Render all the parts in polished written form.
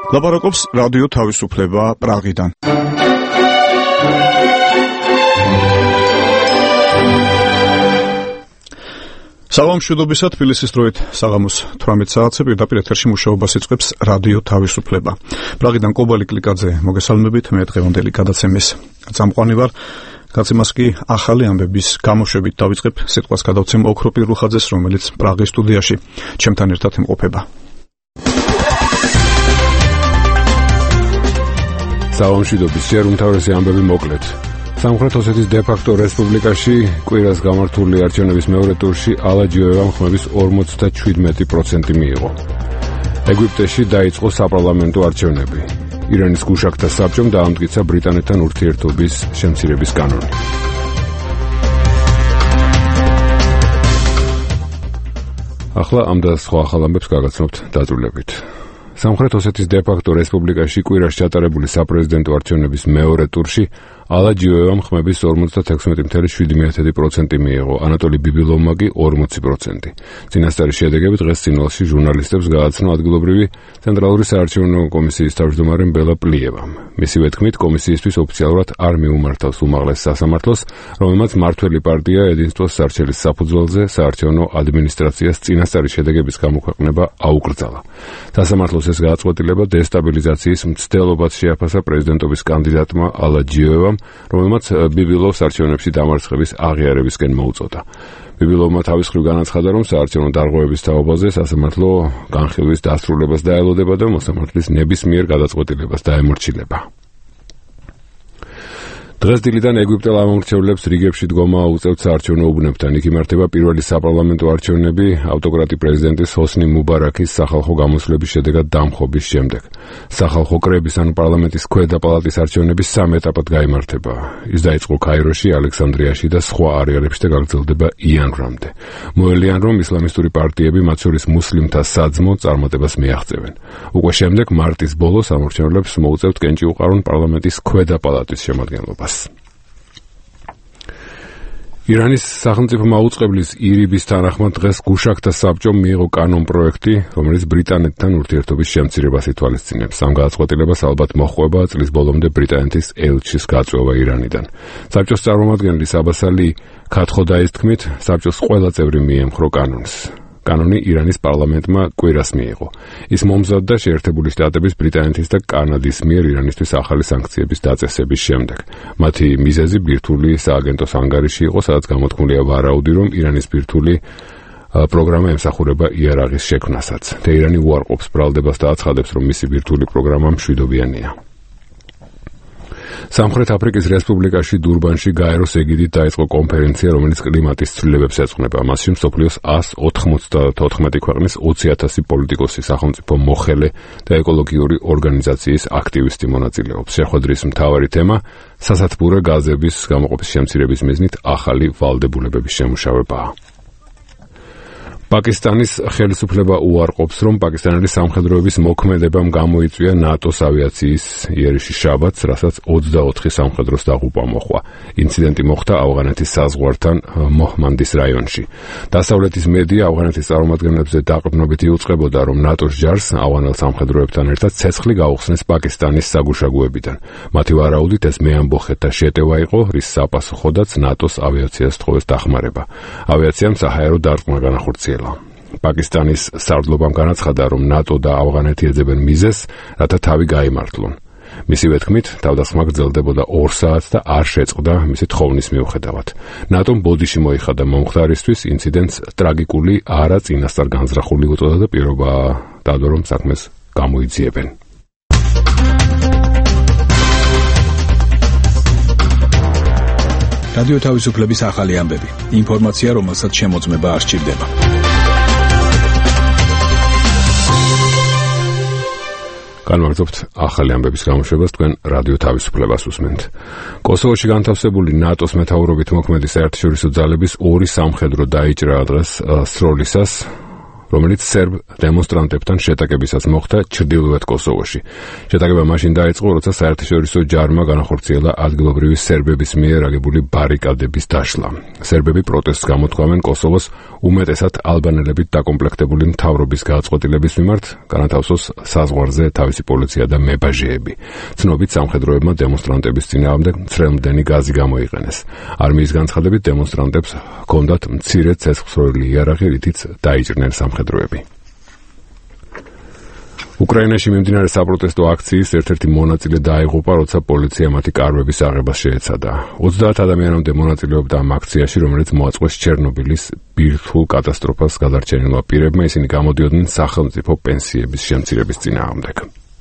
ლაპარაკობს რადიო თავისუფლება პრაღიდან. საღამოშვიდობისა თბილისის დროით საღამოს 18 საათზე პირდაპირ ეთერში მუშაობას იწყებს რადიო თავისუფლება. პრაღიდან კობალი კლიკაძე მოგესალმებით, მე დღევანდელი გადაცემის წამყვანი ვარ. გაცემას კი ახალი ამბების გამოშვებით დავიწყებ, სიტყვას გადავცემ ოქრო პირლუხაძეს, რომელიც პრაღის სტუდიაში ჩემთან ერთად იმყოფება. საღამოშვიდობის ჯერ უმთავრესი ამბები მოკლედ. სამხრეთ ოსეთის დე-ფაქტო რესპუბლიკაში კვირას გამართული არჩევნების მეორე ტურში ალაჯიოევამ ხმების 57% მიიღო. ეგვიპტეში დაიწყო საპარლამენტო არჩევნები. ირანის გუშაქთა საბჭომ დაამტკიცა ბრიტანეთთან ურთიერთობის შემცირების კანონი. ახლა ამ და სხვა ახალ ამბებს გაგაცნობთ დაწვრილებით. სამხრეთ ოსეთის დე-ფაქტო რესპუბლიკაში კვირას ჩატარებული საპრეზიდენტო არჩევნების მეორე ტურში ალაჯიოევამ ხმების 56.7% მიიღო, ანატოლი ბიბილოვმა კი 40%. წინასწარი შედეგები დღეს ცხინვალში ჟურნალისტებს გააცნო ადგილობრივი ცენტრალური საარჩევნო კომისიის თავმჯდომარემ ბელა პლიევამ. მისივე თქმით, კომისიისთვის ოფიციალურად არ მიუმართავს უმაღლეს სასამართლოს, რომელმაც მმართველი პარტია ედინსტოს სარჩელის საფუძველზე საარჩევნო ადმინისტრაციას წინასწარი შედეგების გამოქვეყნება აუკრძალა. სასამართლოს ეს გადაწყვეტილება დესტაბილიზაციის მცდელობად შეაფასა პრეზიდენტობის კანდიდატმა ალაჯიოევამ, რომელმაც ბიბილოვს არჩევნებში დამარცხების აღიარებისკენ მოუწოდა. ბიბილოვმა თავის მხრივ განაცხადა, რომ საარჩევნო დარღვევების თაობაზე სასამართლო განხილვის დასრულებას დაელოდება და მოსამართლის ნებისმიერ გადაწყვეტილებას დაემორჩილება. დღეს დილიდან ეგვიპტელ ამომრჩევლებს რიგებში დგომა უწევთ საარჩევნო უბნებთან. იქ იმართება პირველი საპარლამენტო არჩევნები ავტოკრატი პრეზიდენტის ჰოსნი მუბარაქის სახალხო გამოსვლების შედეგად დამხობის შემდეგ. სახალხო კრების ან პარლამენტის ქვედა პალატის არჩევნები 3 ეტაპად გაიმართება. ის დაიწყო ქაიროში, ალექსანდრიაში და სხვა არეალებში და გაგრძელდება იანვრამდე. მოელიან, რომ ისლამისტური პარტიები, მათ შორის მუსლიმთა საძმო, წარმატებას მიაღწევენ. უკვე შემდეგ მარტის ბოლოს ამომრჩევლებს მოუწევთ კენჭი უყარონ პარლამენტის ქვედა პალატის შემადგენლობას. ირანის სახელმწიფო მაუწყებლის ირიბის თანახმად დღეს გუშაქთა საბჭომ მიიღო კანონ-პროექტი, რომელიც ბრიტანეთთან ურთიერთობის შემცირებას ითვალისწინებს. ამ გადაწყვეტილებას ალბათ მოჰყვება წლის ბოლომდე ბრიტანეთის ელჩის გაწვევა ირანიდან. საბჭოს წარმომადგენლის აბას ალი ქათხოდაის თქმით, საბჭოს ყველა წევრი მიემხრო კანონს. კანონი ირანის პარლამენტმა კვირას მიიღო. ის მომზადდა შეერთებული შტატების, ბრიტანეთის და კანადის მიერ ირანისთვის ახალი სანქციების დაწესების შემდეგ. მათი მიზეზი ბირთვული სააგენტოს ანგარიში იყო, სადაც გამოთქმულია ვარაუდი, რომ ირანის ბირთვული პროგრამა ემსახურება იარაღის შექმნასაც. თეირანი უარყოფს ბრალდებას და აცხადებს, რომ მისი ბირთვული პროგრამა მშვიდობიანია. სამხრეთ აფრიკის რესპუბლიკაში დურბანში გაეროს ეგიდით დაიწყო კონფერენცია, რომელიც კლიმატის ცვლილებებს ეძღვნება. მასში მსოფლიოს 194 ქვეყნის 20,000 პოლიტიკოსი, სახელმწიფო მოხელე და ეკოლოგიური ორგანიზაციის აქტივისტი მონაწილეობს. შეხვედრის მთავარი თემა სასათბურე გაზების გამოყოფის შემცირების მიზნით ახალი ვალდებულებების შემუშავებაა. პაკისტანის ხელისუფლება უარყოფს, რომ პაკისტანელი სამხედროების მოქმედებამ გამოიწვია ნატოს ავიაციის იერიში შაბათს, რასაც 24 სამხედროს დაღუპვა მოჰყვა. ინციდენტი მოხდა ავღანეთის საზღვართან მოჰმანდის რაიონში. დასავლეთის მედია ავღანეთის წარმომადგენლებზე დაყრდნობით იუწყებოდა, რომ ნატოს ჯარს ავღანელ სამხედროებთან ერთად ცეცხლი გაუხსნეს პაკისტანის საგუშაგოებიდან. მათი ვარაუდით ეს მეამბოხეთთა შეტევა იყო, რის საპასუხოდაც ნატოს ავიაციას თხოვეს დახმარება. ავიაციამ საჰაერო დარტყმა განახორციელა. პაკისტანის სარდლობამ განაცხადა, რომ ნატო და ავღანეთი ეძებენ მიზეზს, რათა თავი გაიმართლონ. მისივე თქმით, თავდასხმა გრძელდებოდა 2 საათს და არ შეწყდა მისი თხოვნის მიუხედავად. ნატომ ბოდიში მოიხადა მომხდარისთვის, ინციდენტს ტრაგიკული, არა წინასწარ განზრახული უწოდა და პირობა დადო, რომ საქმეს გამოიძიებენ. რადიო თავისუფლების ახალი ამბები. ინფორმაცია, რომელსაც შემოწმება არ სჭირდება. განმარტობთ ახალი ამბების გამოშვებას, თქვენ რადიო თავისუფლებას უსმენთ. კოსოვოში განთავსებული ნატოს მეთაურობით მოქმედი საერთაშორისო ძალების 2 სამხედრო დაიჭრა დღეს სროლისას, რომელიც სერბ დემონსტრანტებთან შეტაკებისას მოხდა ჩრდილოეთ კოსოვოში. შეტაკება მაშინ დაიწყო, როცა საერთაშორისო ჯარმა განახორციელა ადგილობრივი სერბების მიერ აგებული ბარიკადების დაშლა. სერბები პროტესტს გამოთქვამენ კოსოვოს უმეტესად ალბანელებით დაკომპლექტებული მთავრობის გადაწყვეტილების მიმართ, განათავსოს საზღვარზე თავისი პოლიცია და მებაჟეები. ცნობით სამხედროებმა დემონსტრანტების წინააღმდეგ მცრელმდენი გაზი გამოიყენეს. არმიის განცხადებით დემონსტრანტებს ჰქონდათ მცირე ცეცხლსროლი იარაღი, რითიც დაიჭრნენ სამხედროები. უკრაინაში მიმდინარე საპროტესტო აქციის ერთ-ერთი მონაწილე დაიღუპა, როცა პოლიცია მათი კარვების აღებას შეეცადა. 30 ადამიანამდე მონაწილეობდა ამ აქციაში, რომელიც მოაწყვეს ჩერნობილის ბირთვულ კატასტროფას გადარჩენილმა პირებმა. ისინი გამოდიოდნენ სახელმწიფო პენსიების შემცირების წინააღმდეგ.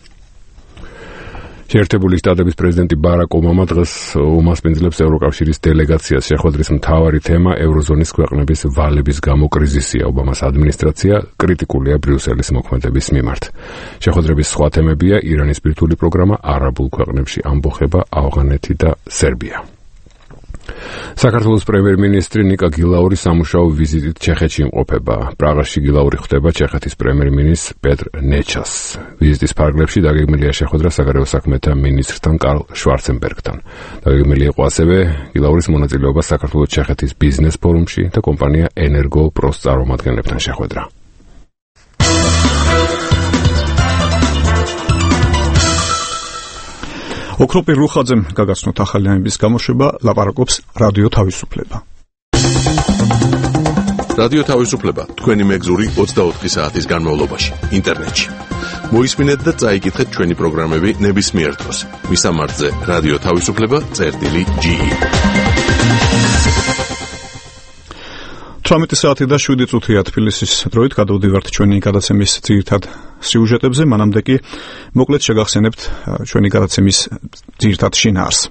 შეერთებული შტატების პრეზიდენტი ბარაკ ობამა დღეს უმასპინძლებს ევროკავშირის დელეგაციას. შეხვედრის მთავარი თემა ევროზონის ქვეყნების ვალების გამო კრიზისია. ობამას ადმინისტრაცია კრიტიკულია ბრიუსელის მოქმედების მიმართ. შეხვედრების სხვა თემებია ირანის ბირთვული პროგრამა, არაბულ ქვეყნებში ამბოხება, ავღანეთი და სერბია. საქართველოს პრემიერ-მინისტრი ნიკა გილაური სამუშაო ვიზიტით ჩეხეთში იმყოფება. პრაღაში გილაური ხვდება ჩეხეთის პრემიერ-მინისტრ პეტრ ნეჩას. ვიზიტის ფარგლებში დაგეგმილია შეხვედრა საგარეო საქმეთა მინისტრთან კარლ შვარცენბერგთან. დაგეგმილი იყო ასევე გილაურის მონაწილეობა საქართველოს-ჩეხეთის ბიზნეს ფორუმში და კომპანია ენერგო პროს წარმომადგენლებთან შეხვედრა. ოქროპირ რუხაძემ გაგაცნოთ ახალი ამების გამოშვება, ლაპარაკობს რადიო თავისუფლება. რადიო თავისუფლება თქვენი მეგზური 24 საათის განმავლობაში ინტერნეტში. მოისმინეთ და წაიკითხეთ ჩვენი პროგრამები ნებისმიერ დროს. მისამართზე რადიო თავისუფლება.ge 18 საათი და 7 წუთია თბილისის დროით გადავდივართ ჩვენი გადაცემის ძირითად სიუჟეტებზე, მანამდე კი მოკლედ შეგახსენებთ ჩვენი გადაცემის ძირითად შინაარსს.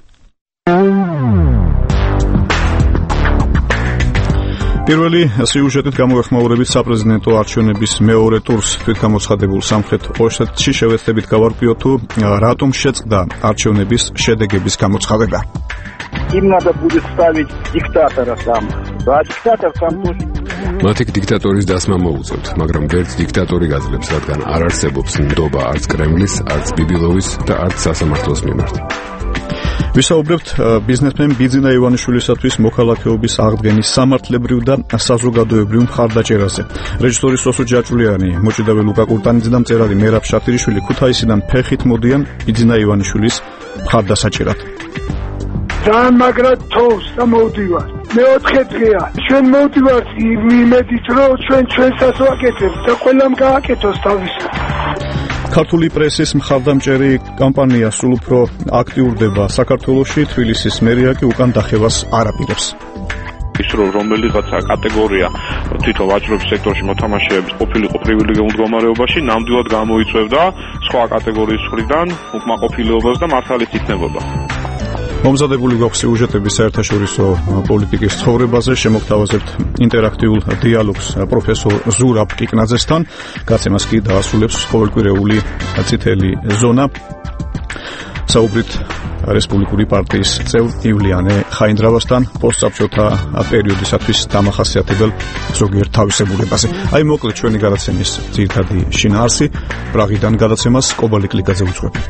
პირველი სიუჟეტით გამოვეხმაურებით საპრეზიდენტო არჩევნების მეორე ტურს თვითგამოცხადებულ სამხრეთ ოსეთში შევეცდებით გავარკვიოთ თუ რატომ შეწყდა არჩევნების შედეგების გამოცხადება. Им надо будет ставить диктатора сам. А диктатор сам тоже. მათი დიქტატორის დასმა მოუწევთ, მაგრამ ვერც დიქტატორი გაძლებს, რადგან არ არსებობს ნდობა არც კრემლის, არც ბიბილოვის და არც სასამართლოს მიმართ. ვისაუბრებთ ბიზნესმენ ბიძინა ივანიშვილისათვის მოქალაქეობის აღდგენის სამართლებრივ და საზოგადოებრივ მხარდაჭერაზე. რეჟისორი სოსო ჯაჭულიანი, მოჭიდავე ლუკა კურტანიძე და მწერალი მერაბ შათირიშვილი ქუთაისიდან ფეხით მოდიან ბიძინა ივანიშვილის მხარდასაჭერად. ძალიან მაგრად თოვს და მოვდივარ. მეოთხე დღეა. ჩვენ მოვდივართ იმედით, რომ ჩვენსაც ვაკეთებთ და ყველამ გააკეთოს თავისა. ქართული პრესის მხარდამჭერი კამპანია სულ უფრო აქტიურდება საქართველოში, თბილისის მერია კი უკან დახევას არ აპირებს. ის რომელიღაცა კატეგორია თვითონ ვაჭრობის სექტორში მოთამაშეების ყოფილიყო პრივილეგიურ მდგომარეობაში, ნამდვილად გამოიწვევდა სხვა კატეგორიის მხრიდან უკმაყოფილებას და მართალიც იცნებოდა. მომზადებული გვაქვს სიუჟეტები საერთაშორისო პოლიტიკის ცხოვრებაზე, შემოგთავაზებთ ინტერაქტიულ დიალოგს პროფესორ ზურაბ კიკნაძესთან. გაცემას კი დაასრულებს ყოველკვირეული წითელი ზონა. საუბრით რესპუბლიკური პარტიის წევრ ივლიანე ხაინდრავასთან პოსტსაბჭოთა პერიოდისათვის დამახასიათებელ ზოგიერთ თავისებურებაზე. აი მოკლედ ჩვენი გადაცემის ძირითადი შინაარსი. პრაღიდან გადაცემას კობალიკ ლიკაძე უძღვები.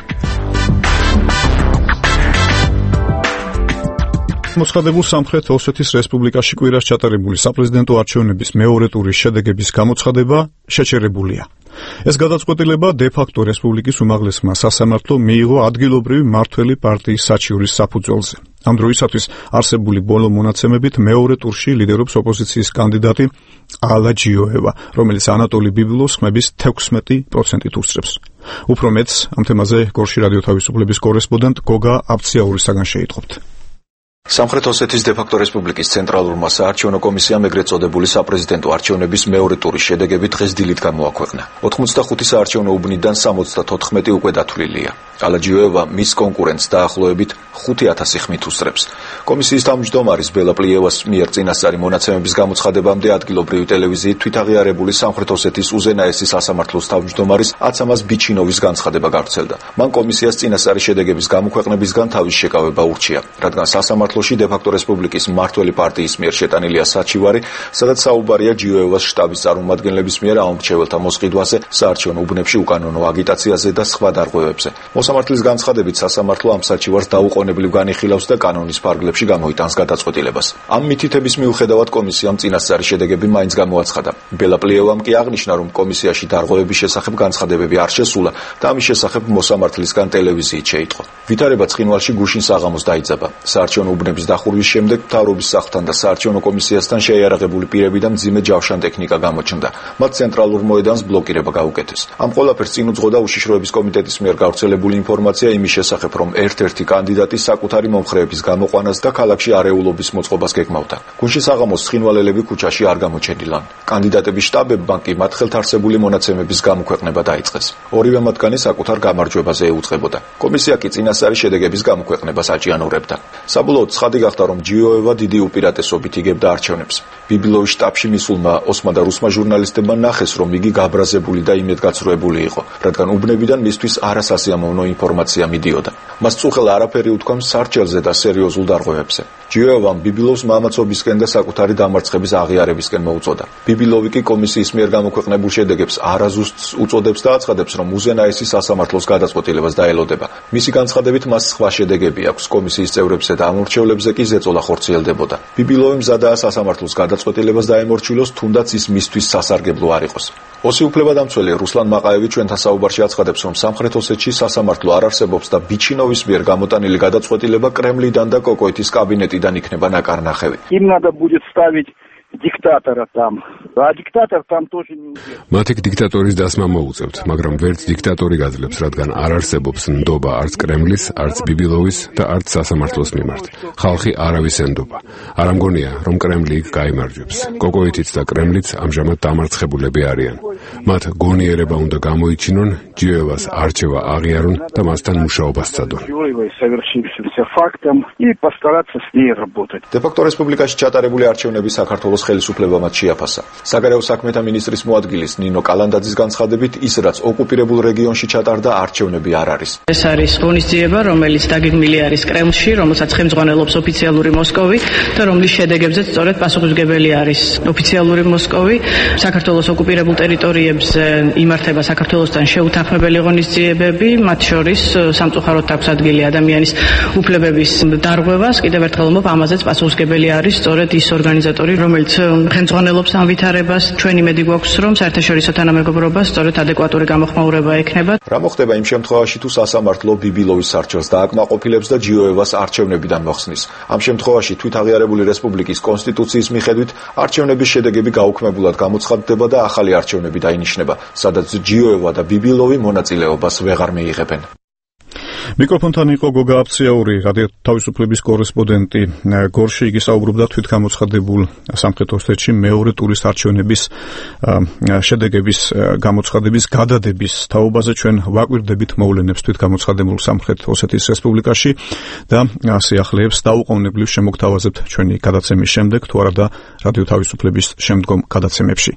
მოცხადებულ სამხრეთ ოსეთის რესპუბლიკაში კვირას ჩატარებული საპრეზიდენტო არჩევნების მეორე ტურის შედეგების გამოცხადება შეჩერებულია. ეს გადაწყვეტილება დე-ფაქტო რესპუბლიკის უმაღლესმა სასამართლომ მიიღო ადგილობრივი მმართველი პარტიის საჩიურის საფუძველზე. ამ დროისათვის არსებული ბოლო მონაცემებით მეორე ტურში ლიდერობს ოპოზიციის კანდიდატი ალა ჯიოევა, რომელიც ანატოლი ბიბილოვს ხმების 16%-ით უსწრებს. უფრო მეტს ამ თემაზე გორში რადიო თავისუფლების კორესპონდენტ გოგა აბციაურისაგან შეიტყობთ. სამხრეთ ოსეთის დე-ფაქტო რესპუბლიკის ცენტრალურმა საარჩევნო კომისიამ ეგრეთ წოდებული საპრეზიდენტო არჩევნების მეორე ტურის შედეგები დღეს დილით გამოაქვეყნა. 85 საარჩევნო უბნიდან 74 უკვე დათვლილია. ალა ჯიოევა მის კონკურენტს დაახლოებით 5000 ხმით უსწრებს. კომისიის თავმჯდომარის ბელა პლიევას მიერ წინასწარი მონაცემების გამოცხადებამდე ადგილობრივი ტელევიზიით თვითაღიარებული სამხრეთ ოსეთის უზენაესი სასამართლოს თავმჯდომარის აცამას ბიჩინოვის განცხადება გავრცელდა. მან კომისიას წინასწარი შედეგების გამოქვეყნებისგან თავის შეკავება ურჩია, რადგან სასამართლოში დე-ფაქტო რესპუბლიკის მმართველი პარტიის მიერ შეტანილია საჩივარი, სადაც საუბარია ჯიოევას შტაბის წარმომადგენლების მიერ ამორჩეველთა მოსყიდვაზე, საარჩევნო უბნებში უკანონო აგიტაციაზე და სხვა დარღვევებზე. მოსამართლის განცხადებით სასამართლო ამ საჩივარს დაუყოვნებლივ განიხილავს და კანონის ფარგლებში გამოიტანს გადაწყვეტილებას. ამ მითითების მიუხედავად კომისიამ წინასწარი შედეგები მაინც გამოაცხადა. ბელა პლიევამ კი აღნიშნა, რომ კომისიაში დარღვევების შესახებ განცხადებები არ შესულა და ამის შესახებ მოსამართლისგან ტელევიზიით შეიტყო. ვითარება ცხინვალში გუშინ საღამოს დაიძაბა. საარჩევნო უბნების დახურვის შემდეგ მთავრობის სახლთან და საარჩევნო კომისიასთან შეიარაღებული პირები და მძიმე ჯავშან ტექნიკა გამოჩნდა. მათ ცენტრალურ მოედანს ბლოკირება გაუკეთეს. ამ ყველაფერს წინ უძღოდა უშიშროების კომიტეტის მიერ გავრცელებული ინფორმაცია იმის შესახებ, რომ ერთ-ერთი კანდიდატი საკუთარი მომხრეების გამოყვანას და ქალაქში არეულობის მოწყობას გეგმავდა. გუშინ საღამოს ცხინვალელები ქუჩაში არ გამოჩენილან. კანდიდატების შტაბებმა კი მათ ხელთ არსებული მონაცემების გამოქვეყნება დაიწყეს. ორივე მათგანი საკუთარ გამარჯვებაზე ეუწყებოდა. კომისია კი წინასწარი შედეგების გამოქვეყნებას აჭიანურებდა. საბოლოოდ ცხადი გახდა, რომ ჯიოევა დიდი უპირატესობით იგებდა არჩევნებს. ბიბილოვის შტაბში მისულმა ოსმა და რუსმა ჟურნალისტებმა ნახეს, რომ იგი გაბრაზებული და იმედგაცრუებული იყო, რადგან უბნებიდან მისთვის არასასიამოვნო ინფორმაცია მიდიოდა. მას წუხელ არაფერი უთქვა სარჩელზე და სერიოზულ დარღვევებზე. ჯიოევამ ბიბილოვის მამაცობისკენ და საკუთარი დამარცხების აღიარებისკენ მოუწოდა. ბიბილოვი კი კომისიის მიერ გამოქვეყნებულ შედეგებს არაზუსტს უწოდებს და აცხადებს, რომ უზენაესი სასამართლოს გადაწყვეტილებას დაელოდება. მისი განცხადებით მას სხვა შედეგები აქვს, კომისიის წევრებზე და ამორჩევლებზე კი ზეწოლა ხორციელდებოდა. ბიბილოვი მზადაა სასამართლოს გადაწყვეტილებას დაემორჩილოს, თუნდაც ის მისთვის სასარგებლო არ იყოს. ოსი უფლებადამცველი რუსლან მაყაევი ჩვენთან საუბარში აცხადებს, რომ სამხრეთ ოსეთში სასამართლო არ არსებობს და ბიჩინოვის მიერ გამოტანილი გადაწყვეტილება კრემლიდან და კოკოეთის კაბინეტიდან იქნება ნაკარნახევი. Им надо будет ставить диктатора там. А диктатор там тоже не уйдет. მათ იქ დიქტატორის დასმა მოუწევთ, მაგრამ ვერც დიქტატორი გაძლებს, რადგან არ არსებობს ნდობა არც კრემლის, არც ბიბილოვის და არც სასამართლოს მიმართ. ხალხი არავის ენდობა. არ ამგონია, რომ კრემლი იქ გაიმარჯვებს. კოკოითიც და კრემლიც ამჟამად დამარცხებულები არიან. მათ გონიერება უნდა გამოიჩინონ, ჯიოევას არჩევა აღიარონ და მასთან მუშაობას სცადონ. დე-ფაქტო რესპუბლიკაში ჩატარებული არჩევნები საქართველოს ხელისუფლებამაც შეაფასა. საგარეო საქმეთა მინისტრის მოადგილის ნინო კალანდაძის განცხადებით, ის რაც ოკუპირებულ რეგიონში ჩატარდა, არჩევნები არ არის. ეს არის ღონისძიება, რომელიც დაგეგმილი არის კრემლში, რომელსაც ხელმძღვანელობს ოფიციალური მოსკოვი და რომლის შედეგებზეც სწორედ პასუხისმგებელი არის ოფიციალური მოსკოვი. საქართველოს ოკუპირებულ ტერიტორიებზე იმართება საქართველოსთან შეუთანხმებელი ღონისძიებები, მათ შორის სამწუხაროდ აქვს ადგილი ადამიანის უფლებების დარღვევას. კიდევ ერთხელ ვამბობ, ამაზეც პასუხისმგებელი არის სწორედ ის ორგანიზატორი, რომელიც ხელმძღვანელობს ამ ვითარებას. ჩვენი იმედი გვაქვს, რომ საერთაშორისო თანამეგობრობას სწორედ ადეკვატური გამოხმაურება ექნება. რა მოხდება იმ შემთხვევაში, თუ სასამართლო ბიბილოვის არჩევას დააკმაყოფილებს და ჯიოევას არჩევნებიდან მოხსნის? ამ შემთხვევაში თვითაღიარებული რესპუბლიკის კონსტიტუციის მიხედვით არჩევნების შედეგები გაუქმებულად გამოცხადდება და ახალი არჩევნები დაინიშნება, სადაც ჯიოევა და ბიბილოვი მონაწილეობას ვეღარ მიიღებენ. მიკროფონთან იყო გოგა აფციაური, რადიო თავისუფლების კორესპონდენტი. გორში იგი საუბრობდა თვითგამოცხადებულ სამხრეთ ოსეთში მეორე ტურის არჩევნების შედეგების გამოცხადების გადადების თაობაზე. ჩვენ ვაკვირდებით მოვლენებს თვითგამოცხადებულ სამხრეთ ოსეთის რესპუბლიკაში და სიახლეებს დაუყოვნებლივ შემოგთავაზებთ ჩვენი გადაცემის შემდეგ, თუ არა და რადიო თავისუფლების შემდგომ გადაცემებში.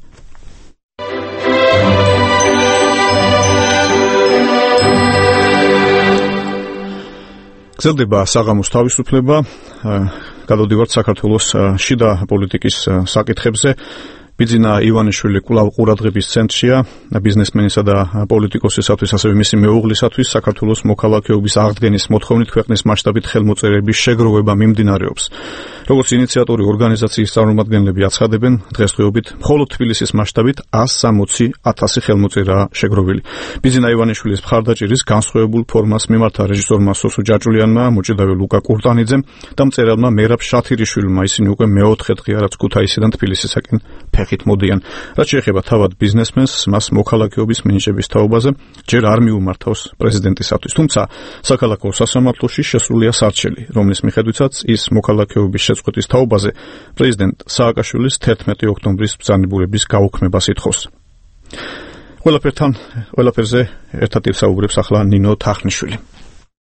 გრძელდება საღამოს თავისუფლება, გადავდივართ საქართველოს შიდა პოლიტიკის საკითხებზე. ბიძინა ივანიშვილი კვლავ ყურადღების ცენტრშია ბიზნესმენისა და პოლიტიკოსისათვის, ასევე მისი მეუღლისათვის. საქართველოს მოქალაქეობის აღდგენის მოთხოვნით ქვეყნის მასშტაბით ხელმოწერების შეგროვება მიმდინარეობს. როგორც ინიციატორი ორგანიზაციის წარმომადგენლები აცხადებენ, დღესდღეობით მხოლოდ თბილისის მასშტაბით 160,000 ხელმოწერაა შეგროვილი. ბიძინა ივანიშვილის მხარდაჭერის განსხვავებულ ფორმას მიმართა რეჟისორმა სოსუ ჯაჭულიანმა, მოჭედავე ლუკა კურტანიძემ და მწერალმა მერაბ შათირიშვილმა. ისინი უკვე მეოთხე დღეა, რაც ქუთაისიდან თბილისისაკენ ფეხით მოდიან. რაც შეეხება თავად ბიზნესმენს, მას მოქალაქეობის მინიჭების თაობაზე ჯერ არ მიუმართავს პრეზიდენტისათვის. თუმცა საქალაქო სასამართლოში შესულია სარჩელი, რომლის მიხედვითაც ის მოქალაქეობის შეწყვეტის თაობაზე პრეზიდენტ სააკაშვილის 11 ოქტომბრის ბრძანებულების გაუქმებას ითხოვს. ყველაფერზე ერთად ისაუბრებს ახლა ნინო თახნიშვილი.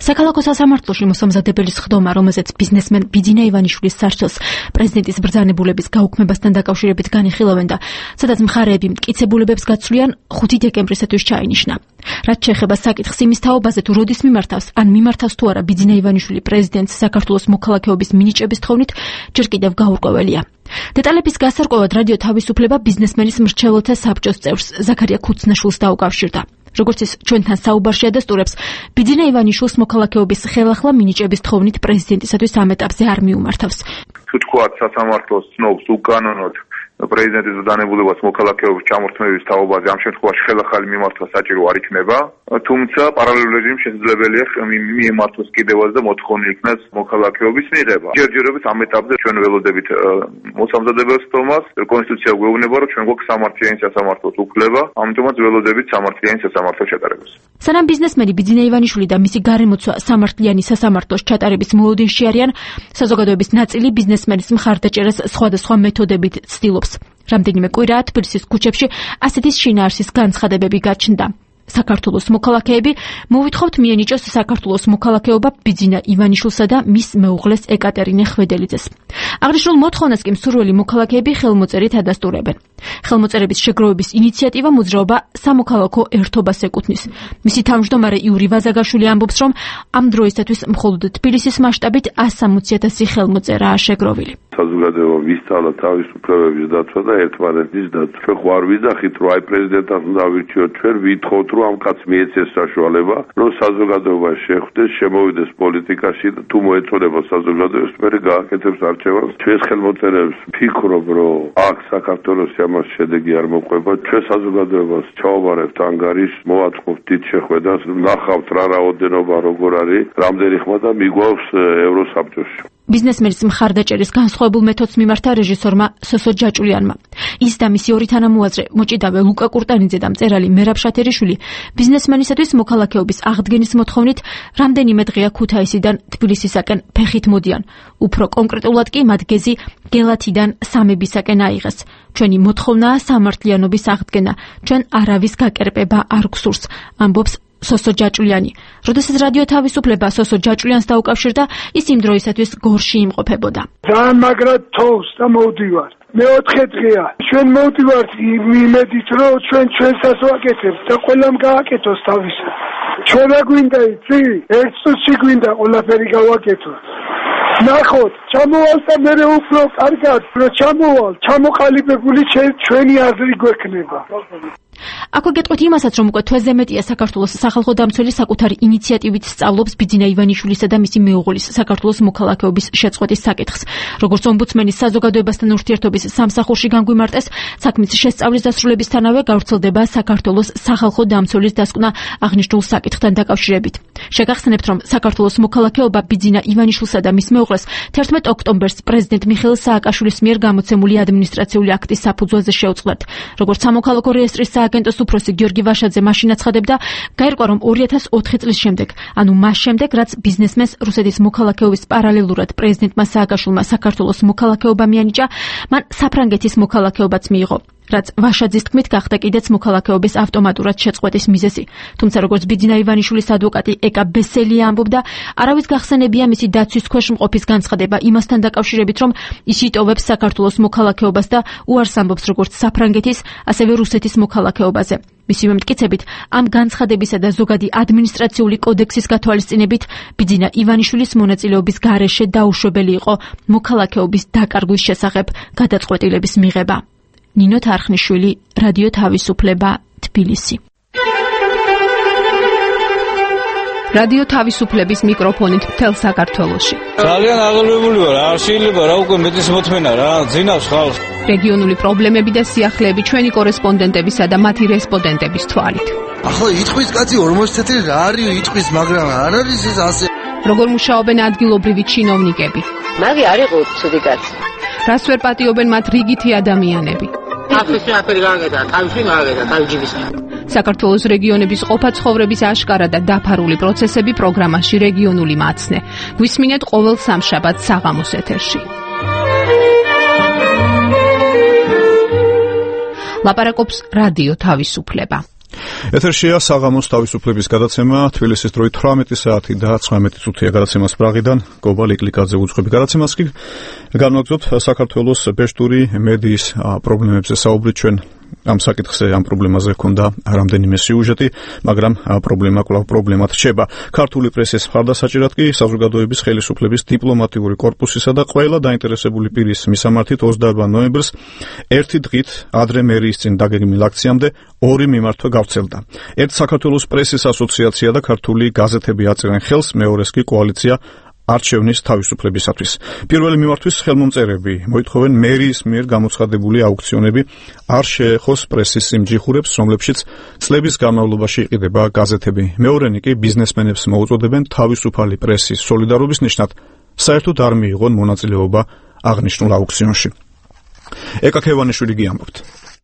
საქალაქო სასამართლოში მოსამზადებელი სხდომა, რომელზეც ბიზნესმენ ბიძინა ივანიშვილის სარჩელს პრეზიდენტის ბრძანებულების გაუქმებასთან დაკავშირებით განიხილავენ და სადაც მხარეები მტკიცებულებებს გაცვლიან 5 დეკემბრისათვის ჩაინიშნა. რაც შეეხება საკითხს იმის თაობაზე, თუ როდის მიმართავს, ან მიმართავს თუ არა ბიძინა ივანიშვილი პრეზიდენტს საქართველოს მოქალაქეობის მინიჭების თხოვნით, ჯერ კიდევ გაურკვეველია. დეტალების გასარკვევად რადიო თავისუფლება ბიზნესმენის მრჩეველთა საბჭოს წევრს ზაქარია ქუცნაშვილს დაუკავშირდა. როგორც ის ჩვენთან საუბარში ადასტურებს, ბიძინა ივანიშვილს მოქალაქეობის ხელახლა მინიჭების თხოვნით პრეზიდენტისათვის ამ ეტაპზე არ მიუმართავს. თუ თქვა სასამართლოს ცნობს უკანონოდ პრეზიდენტის ბრძანებულებას მოქალაქეობის ჩამორთმევის თაობაზე, ამ შემთხვევაში ხელახალი მიმართვა საჭირო არ იქნება, თუმცა პარალელურ რეჟიმში შესაძლებელია მიემართოს კიდევაც და მოთხოვნილ იქნას მოქალაქეობის მიღება. ჯერჯერობით ამ ეტაპზე ჩვენ ველოდებით მოსამზადებელ სხდომას, კონსტიტუცია გვეუბნება, რომ ჩვენ გვაქვს სამართლიანი სასამართლოს უფლება, ამიტომაც ველოდებით სამართლიანი სასამართლოს ჩატარებას. სანამ ბიზნესმენი ბიძინა ივანიშვილი და მისი გარემოცვა სამართლიანი სასამართლოს ჩატარების მოლოდინში არიან, საზოგადოების ნაწილი ბიზნესმენის მხარდაჭერას სხვადასხვა მეთოდებით ცდილობს. რამდენიმე კვირაა თბილისის ქუჩებში ასეთი შინაარსის განცხადებები გაჩნდა. საქართველოს მოქალაქეები მოვითხოვთ მიენიჭოს საქართველოს მოქალაქეობა ბიძინა ივანიშვილსა და მის მეუღლეს ეკატერინე ხვედელიძეს. აღნიშნულ მოთხოვნას კი მსურველი მოქალაქეები ხელმოწერით ადასტურებენ. ხელმოწერების შეგროვების ინიციატივა მოძრაობა სამოქალაქო ერთობას ეკუთვნის. მისი თავმჯდომარე იური ვაზაგაშვილი ამბობს, რომ ამ დროისათვის მხოლოდ თბილისის მასშტაბით 160,000 ხელმოწერაა შეგროვილი. საზოგადოება მისწავლა თავისუფლებების დაცვა და ერთმანეთის დაცვა. ჩვენ ხო არ ვიძახით, რომ აი პრეზიდენტად უნდა ვირჩიოთ, ჩვენ ვითხოვთ, რომ ამ კაცს მიეცეს საშუალება, რომ საზოგადოება შეხვდეს, შემოვიდეს პოლიტიკაში და თუ მოეწონება საზოგადოებას, მერე გააკეთებს არჩევანს. ჩვენს ხელმოწერებს ვფიქრობ, რომ აქ საქართველოს ამას შედეგი არ მოყვება. ჩვენ საზოგადოებას ჩავაბარებთ ანგარიშს, მოვაწყობთ დიდ შეხვედრას, ნახავთ რა რაოდენობა როგორ არის, რამდენი ხმა და მიგვაქვს ევროსაბჭოში. ბიზნესმენის მხარდაჭერის განსხვავებულ მეთოდს მიმართა რეჟისორმა სოსო ჯაჭულიანმა. ის და მისი ორი თანამოაზრე, მოჭიდავე ლუკა კურტანიძე და მწერალი მერაბ შათერიშვილი, ბიზნესმენისათვის მოქალაქეობის აღდგენის მოთხოვნით რამდენიმე დღეა ქუთაისიდან თბილისისაკენ ფეხით მოდიან. უფრო კონკრეტულად კი მათ გეზი გელათიდან სამებისაკენ აიღეს. ჩვენი მოთხოვნაა სამართლიანობის აღდგენა. ჩვენ არავის გაკერპება არ გვსურს, ამბობს სოსო ჯაჭულიანი. როდესაც რადიო თავისუფლება სოსო ჯაჭულიანს დაუკავშირდა, ის იმ დროისათვის გორში იმყოფებოდა. ძალიან მაგრად თოვს და მოვდივარ. მეოთხე დღეა. ჩვენ მოვდივართ იმედით, რომ ჩვენსაც ვაკეთებთ და ყველამ გააკეთოს თავისა. ჩვენ რა გვინდა იცი? ერთ წუთში გვინდა ყველაფერი გავაკეთოთ. ნახოთ, ჩამოვალ და მე უფრო კარგად, რომ ჩამოვალ, ჩამოყალიბებული ჩვენი აზრი გვექნება. აქვე გეტყვით იმასაც, რომ უკვე თვეზე მეტია საქართველოს სახალხო დამცველი საკუთარი ინიციატივით სწავლობს ბიძინა ივანიშვილისა და მისი მეუღლის საქართველოს მოქალაქეობის შეწყვეტის საკითხს. როგორც ომბუდსმენის საზოგადოებასთან ურთიერთობის სამსახურში განგვიმარტეს, საქმის შესწავლის დასრულებისთანავე გავრცელდება საქართველოს სახალხო დამცველის დასკვნა აღნიშნულ საკითხთან დაკავშირებით. შეგახსენებთ, რომ საქართველოს მოქალაქეობა ბიძინა ივანიშვილსა და მის მეუღლეს 11 ოქტომბერს პრეზიდენტ მიხეილ სააკაშვილის მიერ გამოცემული ადმინისტრაციული აქტის საფუძველზე შეუწყლეთ. როგორც სამოქალაქო რეესტრის სააგენტოს უფროსი გიორგი ვაშაძე მაშინ აცხადებდა, გაირკვა, რომ 2004 წლის შემდეგ, ანუ მას შემდეგ, რაც ბიზნესმენს რუსეთის მოქალაქეობის პარალელურად პრეზიდენტმა სააკაშვილმა საქართველოს მოქალაქეობა მიანიჭა, მან საფრანგეთის მოქალაქეობაც მიიღო. რაც ვაშაძის თქმით გახდა კიდეც მოქალაქეობის ავტომატურად შეწყვეტის მიზეზი. თუმცა როგორც ბიძინა ივანიშვილის ადვოკატი ეკა ბესელია ამბობდა, არავის გახსენებია მისი დაცვის ქვეშ მყოფის განცხადება იმასთან დაკავშირებით, რომ ის იტოვებს საქართველოს მოქალაქეობას და უარს ამბობს როგორც საფრანგეთის, ასევე რუსეთის მოქალაქეობაზე. მისივე მტკიცებით, ამ განცხადებისა და ზოგადი ადმინისტრაციული კოდექსის გათვალისწინებით, ბიძინა ივანიშვილის მონაწილეობის გარეშე დაუშვებელი იყო მოქალაქეობის დაკარგვის შესახებ გადაწყვეტილების მიღება. ნინო თარხნიშვილი, რადიო თავისუფლება, თბილისი. რადიო თავისუფლების მიკროფონით მთელ საქართველოში. ძალიან აღელვებული ვარ, არ შეიძლება რა უკვე მეტის მოთმენა რა, ძინავს ხალხს. რეგიონული პრობლემები და სიახლეები ჩვენი კორესპონდენტებისა და მათი რესპონდენტების თვალით. ახლა იტყვის კაცი 40 წელი რა არის იტყვის, მაგრამ არ არის ეს ასე. როგორ მუშაობენ ადგილობრივი ჩინოვნიკები? მაგი არ იყო ცუდი კაცი. რას ვერ პატიობენ მათ რიგითი ადამიანები? ახლა აფერი გააკეთა, თავში გააკეთა, თავჯიბის. საქართველოს რეგიონების ყოფა-ცხოვრების აშკარა და დაფარული პროცესები პროგრამაში რეგიონული მაცნე. გვისმინეთ ყოველ სამშაბათს საღამოს ეთერში. ლაპარაკობს რადიო თავისუფლება. ეთერშია საღამოს თავისუფლების გადაცემა თბილისის დროით 18 საათი და 19 წუთია გადაცემას პრაღიდან გობა ლიკლიკაძე უძღვები გადაცემას კი განვაგრძობთ საქართველოს ბეჭდური მედიის პრობლემებზე საუბრით ჩვენ ამ საკითხზე ამ პრობლემაზე ჰქონდა რამდენიმე სიუჟეტი, მაგრამ პრობლემა კვლავ პრობლემად რჩება. ქართული პრესის მხარდასაჭერად კი საზოგადოების ხელისუფლების დიპლომატიური კორპუსისა და ყველა დაინტერესებული პირის მისამართით 28 ნოემბერს ერთი დღით ადრე მერიის წინ დაგეგმილ აქციამდე ორი მიმართვა გავრცელდა. ერთ საქართველოს პრესის ასოციაცია და ქართული გაზეთები აწერენ ხელს, მეორეს კი კოალიცია არჩევნის თავისუფლებისათვის. პირველი მიმართვის ხელმომწერები მოითხოვენ მერიის მიერ გამოცხადებული აუქციონები არ შეეხოს პრესის სიმჯიხურებს, რომლებშიც წლების განმავლობაში იყიდება გაზეთები. მეორენი კი ბიზნესმენებს მოუწოდებენ თავისუფალი პრესის სოლიდარობის ნიშნად საერთოდ არ მიიღონ მონაწილეობა აღნიშნულ აუქციონში. ეკა ქევანიშვილი გიამბობთ.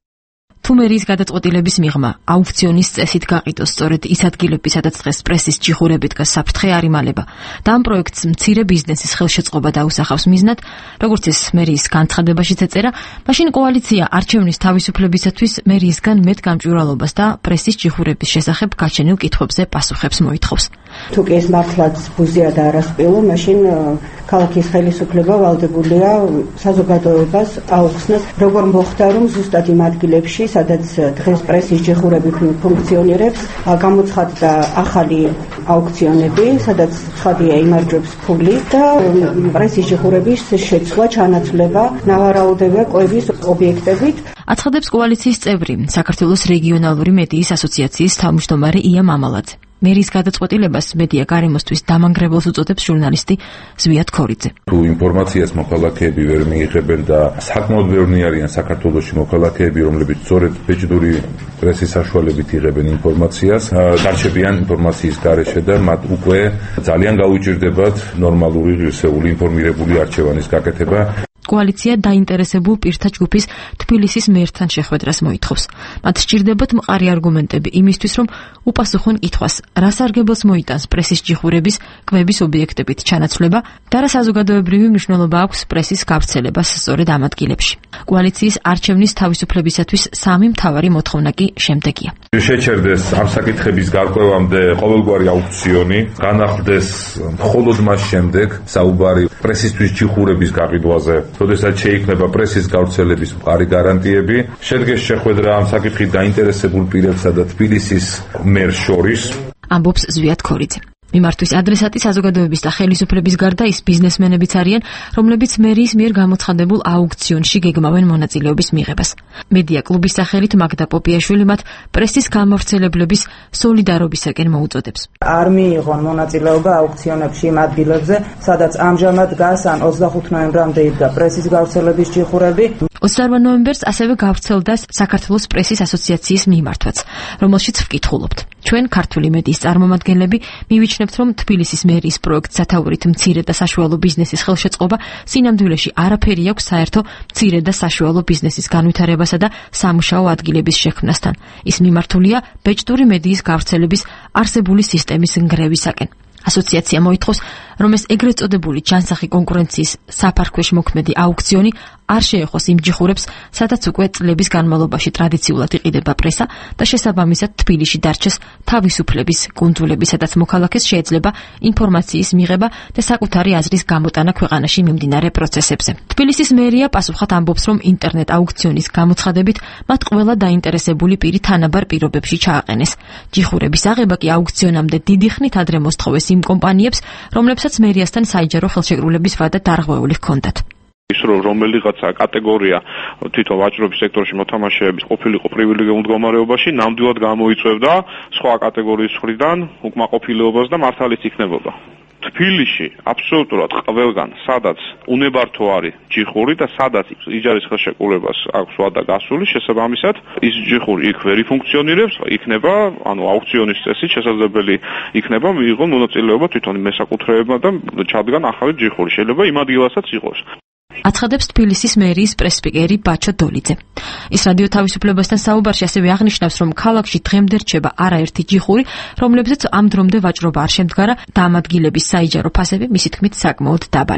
თუ მერიის გადაწყვეტილების მიღმა აუქციონის წესით გაყიდოს სწორედ ის ადგილები, სადაც დღეს პრესის ჯიხურები დგას, საფრთხე არ იმალება და ამ პროექტს მცირე ბიზნესის ხელშეწყობა დაუსახავს მიზნად, როგორც ეს მერიის განცხადებაშიც ეწერა, მაშინ კოალიცია არჩევნის თავისუფლებისათვის მერიისგან მეტ გამჭვირვალობას და პრესის ჯიხურების შესახებ გაჩენილ კითხვებზე პასუხებს მოითხოვს. თუ კი ეს მართლაც ბუზია და არასპილო, მაშინ ქალაქის ხელისუფლება ვალდებულია საზოგადოებას აუხსნას, როგორ მოხდა, რომ ზუსტად იმ ადგილებში, სადაც დღეს პრესის ჯიხურები ფუნქციონირებს, გამოცხადდა ახალი აუქციონები, სადაც ცხადია იმარჯვებს ფული და პრესის ჯიხურების შეცვლა, ჩანაცვლება, ნავარაუდება კვების ობიექტებით. აცხადებს კოალიციის წევრი, საქართველოს რეგიონალური მედიის ასოციაციის თავმჯდომარე ია მამალაძე. მერიის გადაწყვეტილებას მედია გარემოსთვის დამანგრებელს უწოდებს ჟურნალისტი ზვიად ქორიძე. თუ ინფორმაციას მოქალაქეები ვერ მიიღებენ და საკმაოდ ბევრი არიან საქართველოში მოქალაქეები, რომლებიც სწორედ ბეჭდური პრესის საშუალებით იღებენ ინფორმაციას, დარჩებიან ინფორმაციის გარეშე და მათ უკვე ძალიან გაუჭირდებათ ნორმალური ღირსეული ინფორმირებული არჩევანის გაკეთება. კოალიცია დაინტერესებულ პირთა ჯგუფის თბილისის მერთან შეხვედრას მოითხოვს. მათ სჭირდებათ მყარი არგუმენტები იმისთვის, რომ უპასუხონ კითხვას, რა სარგებელს მოიტანს პრესის ჯიხურების კვების ობიექტებით ჩანაცვლება და რა საზოგადოებრივი მნიშვნელობა აქვს პრესის გავრცელებას სწორედ ამ ადგილებში. კოალიციის არჩევნის თავისუფლებისათვის სამი მთავარი მოთხოვნა კი შემდეგია. შეჩერდეს ამ საკითხების გარკვევამდე ყოველგვარი აუქციონი, განახლდეს მხოლოდ მას შემდეგ საუბარი პრესისთვის ჯიხურების გაყიდვაზე, როდესაც შეიქმნება პრესის გავრცელების მყარი გარანტიები, შედგეს შეხვედრა ამ საკითხით დაინტერესებულ პირებსა და თბილისის მერს შორის, ამბობს ზვიად ქორიძე. მიმართვის ადრესატი საზოგადოების და ხელისუფლების გარდა ის ბიზნესმენებიც არიან, რომლებიც მერიის მიერ გამოცხადებულ აუქციონში გეგმავენ მონაწილეობის მიღებას. მედია კლუბის სახელით მაგდა პოპიაშვილი მათ პრესის გამავრცელებლების სოლიდარობისაკენ მოუწოდებს. არ მიიღონ მონაწილეობა აუქციონებში იმ ადგილებზე, სადაც ამჟამად დგას ან 25 ნოემბრამდე იდგა პრესის გავრცელების ჯიხურები. 28 ნოემბერს ასევე გავრცელდა საქართველოს პრესის ასოციაციის მიმართვაც, რომელშიც ვკითხულობთ. ჩვენ ქართული მედიის წარმომადგენლები მივიჩნევთ, რომ თბილისის მერიის პროექტ სათაურით მცირე და საშუალო ბიზნესის ხელშეწყობა სინამდვილეში არაფერი აქვს საერთო მცირე და საშუალო ბიზნესის განვითარებასა და სამუშაო ადგილების შექმნასთან. ის მიმართულია ბეჭდური მედიის გავრცელების არსებული სისტემის ნგრევისაკენ. ასოციაცია მოითხოვს, რომ ეს ეგრეთ წოდებული ჯანსაღი კონკურენციის საფარქვეშ მოქმედი აუქციონი არ შეეხოს იმ ჯიხურებს, სადაც უკვე წლების განმავლობაში ტრადიციულად იყიდება პრესა და შესაბამისად თბილისში დარჩეს თავისუფლების კუნძულები, სადაც მოქალაქეს შეიძლება ინფორმაციის მიღება და საკუთარი აზრის გამოტანა ქვეყანაში მიმდინარე პროცესებზე. თბილისის მერია პასუხად ამბობს, რომ ინტერნეტ აუქციონის გამოცხადებით მათ ყველა დაინტერესებული პირი თანაბარ პირობებში ჩააყენეს. ჯიხურების აღება კი აუქციონამდე დიდი ხნით ადრე მოსთხოვეს იმ კომპანიებს, რომლებსაც მერიასთან საიჯარო ხელშეკრულების ვადა დარღვეული ჰქონდათ. ის რომელიღაცა კატეგორია თვითონ ვაჭრობის სექტორში მოთამაშეების ყოფილიყო პრივილეგიურ მდგომარეობაში, ნამდვილად გამოიწვევდა სხვა კატეგორიის მხრიდან უკმაყოფილებას და მართალიც იქნებოდა. თბილისში აბსოლუტურად ყველგან, სადაც უნებართო არის ჯიხური და სადაც იჯარის ხელშეკრულებას აქვს ვადა გასული, შესაბამისად ის ჯიხური იქ ვერ ფუნქციონირებს, იქნება, ანუ აუქციონის წესით შესაძლებელი იქნება მიიღონ მონაწილეობა თვითონ მესაკუთრეებმა და ჩადგან ახალი ჯიხური. შეიძლება იმ ადგილასაც იყოს. აცხადებს თბილისის მერიის პრესპიკერი ბაჩო დოლიძე. ის რადიო თავისუფლებასთან საუბარში ასევე აღნიშნავს, რომ ქალაქში დღემდე რჩება არაერთი ჯიხური, რომლებზეც ამ დრომდე ვაჭრობა არ შემდგარა და ამ ადგილების საიჯარო ფასები მისი თქმით საკმაოდ დაბალია.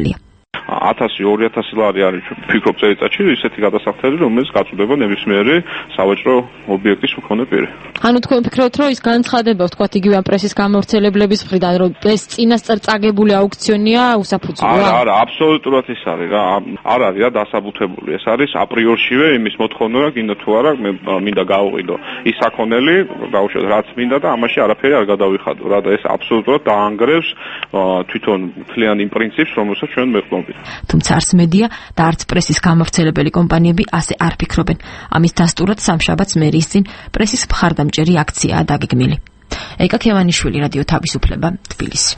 1000-2000 ლარი არის ფიქრობ წელიწადში ისეთი გადასახდელი, რომელიც გაწუდება ნებისმიერი სავაჭრო ობიექტის მქონე პირი. ანუ თქვენ ფიქრობთ, რომ ის განცხადება, ვთქვათ, იგივე ამ პრესის გამავრცელებლების მხრიდან, რომ ეს წინასწარ წაგებული აუქციონია უსაფუძვლოა? არა, აბსოლუტურად ის არის რა. არ არის რა დასაბუთებული. ეს არის აპრიორშივე იმის მოთხოვნა, რა გინდა თუ არა, მე მინდა გავუყიდო ის საქონელი, დაუშვათ რაც მინდა და ამაში არაფერი არ გადავიხადო რა და ეს აბსოლუტურად დაანგრევს თვითონ მთლიან იმ პრინციპს, რომელსაც ჩვენ მეყრდნობით. თუმცა არც მედია და არც პრესის გამავრცელებელი კომპანიები ასე არ ფიქრობენ. ამის დასტურად სამშაბათს მერიის წინ პრესის მხარდამჭერი აქციაა დაგეგმილი. ეკა ქევანიშვილი, რადიო თავისუფლება, თბილისი.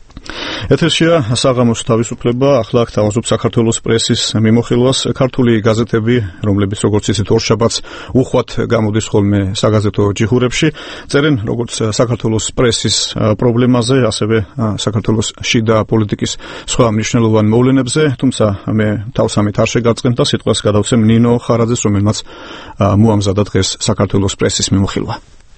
ეთერშია საღამოს თავისუფლება, ახლა აქ თავაზობ საქართველოს პრესის მიმოხილვას. ქართული გაზეთები, რომლებიც როგორც ისეთ ორშაბათს უხვად გამოდის ხოლმე საგაზეთო ჯიხურებში, წერენ როგორც საქართველოს პრესის პრობლემაზე, ასევე საქართველოს შიდა პოლიტიკის სხვა მნიშვნელოვან მოვლენებზე, თუმცა მე თავსამით არ შეგაწყენ და სიტყვას გადავცემ ნინო ხარაძეს, რომელმაც მოამზადა დღეს საქართველოს პრესის მიმოხილვა.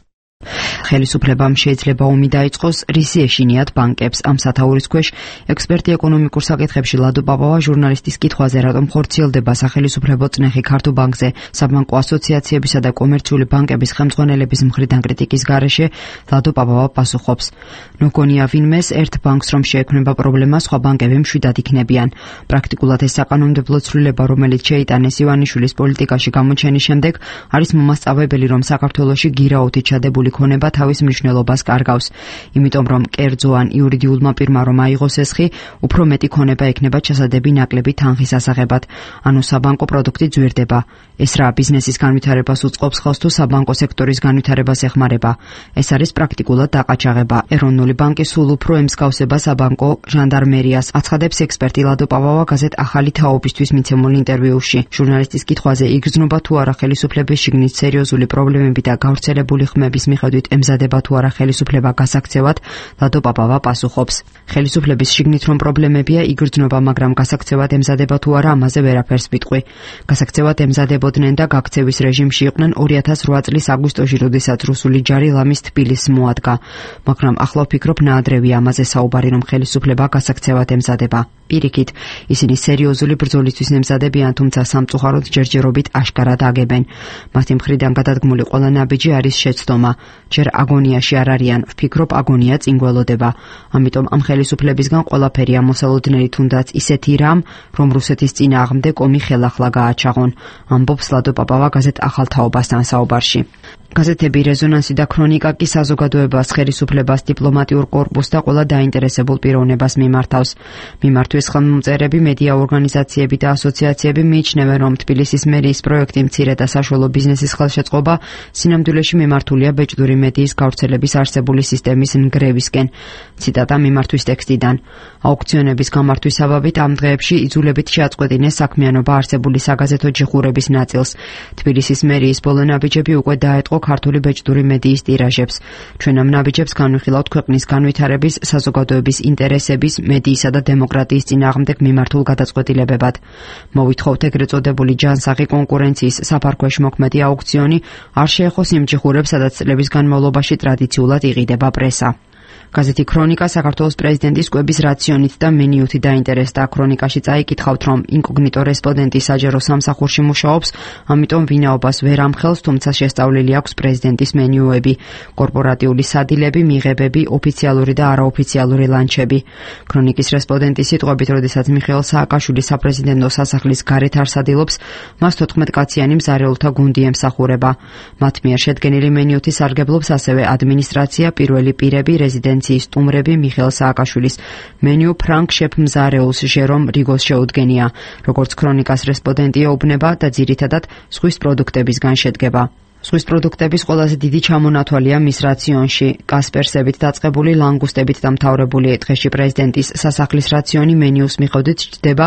ხელისუფლებამ შეიძლება ომი დაიწყოს, რისი ეშინიათ ბანკებს. ამ სათაურის ქვეშ ექსპერტი ეკონომიკურ საკითხებში ლადო პაპავა ჟურნალისტის კითხვაზე, რატომ ხორციელდება სახელისუფლებო წნეხი ქართულ ბანკზე, საბანკო ასოციაციებისა და კომერციული ბანკების ხელმძღვანელების მხრიდან კრიტიკის გარეშე, ლადო პაპავა პასუხობს. ნუგონია ვინმეს ერთ ბანკს რომ შეექმნება პრობლემა, სხვა ბანკები მშვიდად იქნებიან. პრაქტიკულად ეს საკანონმდებლო ცვლილება, რომელიც შეიტანეს ივანიშვილის პოლიტიკაში გამოჩენის შემდეგ, არის მომასწავლებელი, რომ საქართველოში გირაოთით ჩადებული ქონება თავის მნიშვნელობას კარგავს. იმიტომ რომ კერძო ან იურიდიულმა პირმა რომ აიღოს ეს ხი, უფრო მეტი ქონება ექნება ჩასადები ნაკლები თანხის ასაღებად, ანუ საბანკო პროდუქტი ძვირდება. ეს რა ბიზნესის განვითარებას უწყობს ხელს თუ საბანკო სექტორის განვითარებას ეხმარება? ეს არის პრაქტიკულად დაყაჩაღება. ეროვნული ბანკი სულ უფრო ემსგავსება საბანკო ჟანდარმერიას, აცხადებს ექსპერტი ლადო პაპავა გაზეთ ახალი თაობისთვის მიცემულ ინტერვიუში. ჟურნალისტის კითხვაზე იგრძნობა თუ არა ხელისუფლების შიგნით სერიოზული პრობლემები და გავრცელებული ხმების მიხედვით ემზადება თუ არა ხელისუფლება გასაქცევად, ლადო პაპავა პასუხობს. ხელისუფლების შიგნით რომ პრობლემებია იგრძნობა, მაგრამ გასაქცევად ემზადება თუ არა, ამაზე ვერაფერს ვიტყვი. გასაქცევად ემზადებოდნენ და გაქცევის რეჟიმში იყვნენ 2008 წლის აგვისტოში, როდესაც რუსული ჯარი ლამის თბილისს მოადგა. მაგრამ ახლა ვფიქრობ, ნაადრევია ამაზე საუბარი, რომ ხელისუფლება გასაქცევად ემზადება. პირიქით, ისინი სერიოზული ბრძოლისთვის ემზადებიან, თუმცა სამწუხაროდ ჯერჯერობით აშკარად აგებენ. მათი მხრიდან გადადგმული ყველა ნაბიჯი არის შეცდომა. ჯერ აგონიაში არ არიან, ვფიქრობ აგონია წინ გველოდება. ამიტომ ამ ხელისუფლებისგან ყველაფერი ამოსალოდნელი თუნდაც ისეთი რამ, რომ რუსეთის წინააღმდეგ ომი ხელახლა გააჩაღონ, ამბობს ლადო პაპავა გაზეთ ახალ თაობასთან საუბარში. გაზეთები რეზონანსი და ქრონიკა კი საზოგადოებას, ხელისუფლებას, დიპლომატიურ კორპუსს და ყველა დაინტერესებულ პიროვნებას მიმართავს. მიმართვის ხელმომწერები, მედია ორგანიზაციები და ასოციაციები მიიჩნევენ, რომ თბილისის მერიის პროექტი მცირე და საშუალო ბიზნესის ხელშეწყობა სინამდვილეში მიმართულია ბეჭდური მედიის გავრცელების არსებული სისტემის ნგრევისკენ. ციტატა მიმართვის ტექსტიდან. აუქციონების გამართვის საბაბით ამ დღეებში იძულებით შეაწყვეტინეს საქმიანობა არსებული საგაზეთო ჯიხურების ნაწილს. თბილისის მერიის ბოლო ნაბიჯები უკვე დაეტყო ქართული ბეჭდური მედიის ტირაჟებს. ჩვენ ამ ნაბიჯებს განვიხილავთ ქვეყნის განვითარების, საზოგადოების ინტერესების, მედიისა და დემოკრატიის წინააღმდეგ მიმართულ გადაწყვეტილებებად. მოვითხოვთ ეგრეთ წოდებული ჯანსაღი კონკურენციის საფარქვეშ მოქმედი აუქციონი არ შეეხოს იმ ჯიხურებს, სადაც წლების განმავლობაში ტრადიციულად იყიდება პრესა. გაზეთი ქრონიკა საქართველოს პრეზიდენტის კვების რაციონით და მენიუთი დაინტერესდა. ქრონიკაში წაიკითხავთ, რომ ინკოგნიტო რესპონდენტი საჯარო სამსახურში მუშაობს, ამიტომ ვინაობას ვერ ამხელს, თუმცა შესწავლილი აქვს პრეზიდენტის მენიუები, კორპორატიული სადილები, მიღებები, ოფიციალური და არაოფიციალური ლანჩები. ქრონიკის რესპონდენტის სიტყვებით, როდესაც მიხეილ სააკაშვილი საპრეზიდენტო სასახლის გარეთ არსადილობს, მას 14 კაციანი მზარეულთა გუნდი ემსახურება. მათ მიერ შედგენილი მენიუთი სარგებლობს ასევე ადმინისტრაცია, პირველი პირები, რეზიდენციის სტუმრები, მიხეილ სააკაშვილის მენიუ ფრანკ შეფ მზარეულს ჟერომ რიგოს შეუდგენია. როგორც ქრონიკას რესპონდენტი ეუბნება და ძირითადად ზღვის პროდუქტებისგან შედგება. ზღვის პროდუქტების ყველაზე დიდი ჩამონათვალია მის რაციონში. კასპერსებით დაწყებული ლანგუსტებით დამთავრებული დღეში პრეზიდენტის სასახლის რაციონი მენიუს მიხედვით ჩდება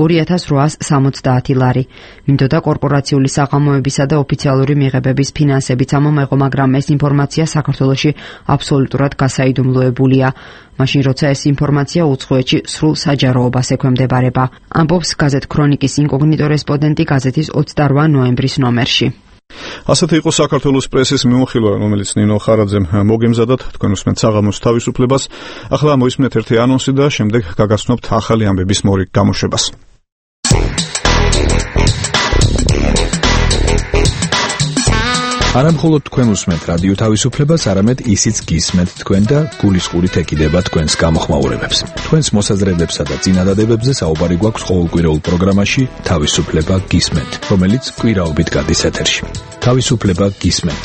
2870 ლარი. მინდოდა კორპორაციული საღამოებისა და ოფიციალური მიღებების ფინანსებიც ამომეღო, მაგრამ ეს ინფორმაცია საქართველოში აბსოლუტურად გასაიდუმლოებულია. მაშინ როცა ეს ინფორმაცია უცხოეთში სრულ საჯაროობას ექვემდებარება, ამბობს გაზეთ ქრონიკის ინკოგნიტო რესპონდენტი გაზეთის 28 ნოემბრის ნომერში. ასეთი იყო საქართველოს პრესის მიმოხილვა, რომელიც ნინო ხარაძემ მოგემზადათ, თქვენ უსმენთ საღამოს თავისუფლებას. ახლა მოისმენთ ერთი ანონსი და შემდეგ გაგაცნობთ ახალი ამბების მორიგ გამოშვებას. არამხოლოდ თქვენ უსმენთ რადიო თავისუფლებას, არამედ ისიც გისმენთ თქვენ და გულისყურით ეკიდება თქვენს გამოხმაურებებს. თქვენს მოსაზრებებსა და წინადადებებზე საუბარი გვაქვს ყოველკვირეულ პროგრამაში თავისუფლება გისმენთ, რომელიც კვირაობით გადის ეთერში. თავისუფლება გისმენთ.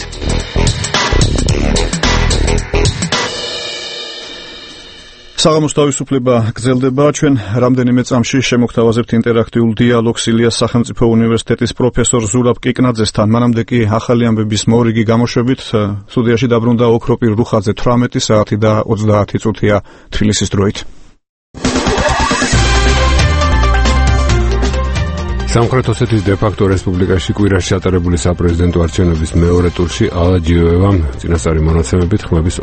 საღამოს თავისუფლება გრძელდება. ჩვენ რამდენიმე წამში შემოგთავაზებთ ინტერაქტიულ დიალოგს ილიას სახელმწიფო უნივერსიტეტის პროფესორ ზურაბ კიკნაძესთან. მანამდე კი ახალი ამბების მორიგი გამოშვებით სტუდიაში დაბრუნდა ოქროპირ რუხაძე 18 საათი და 30 წუთია თბილისის დროით. სამხრეთ ოსეთის დე-ფაქტო რესპუბლიკაში კვირაში ჩატარებული საპრეზიდენტო არჩევნების მეორე ტურში ალა ჯიოევამ წინასწარი მონაცემებით ხმების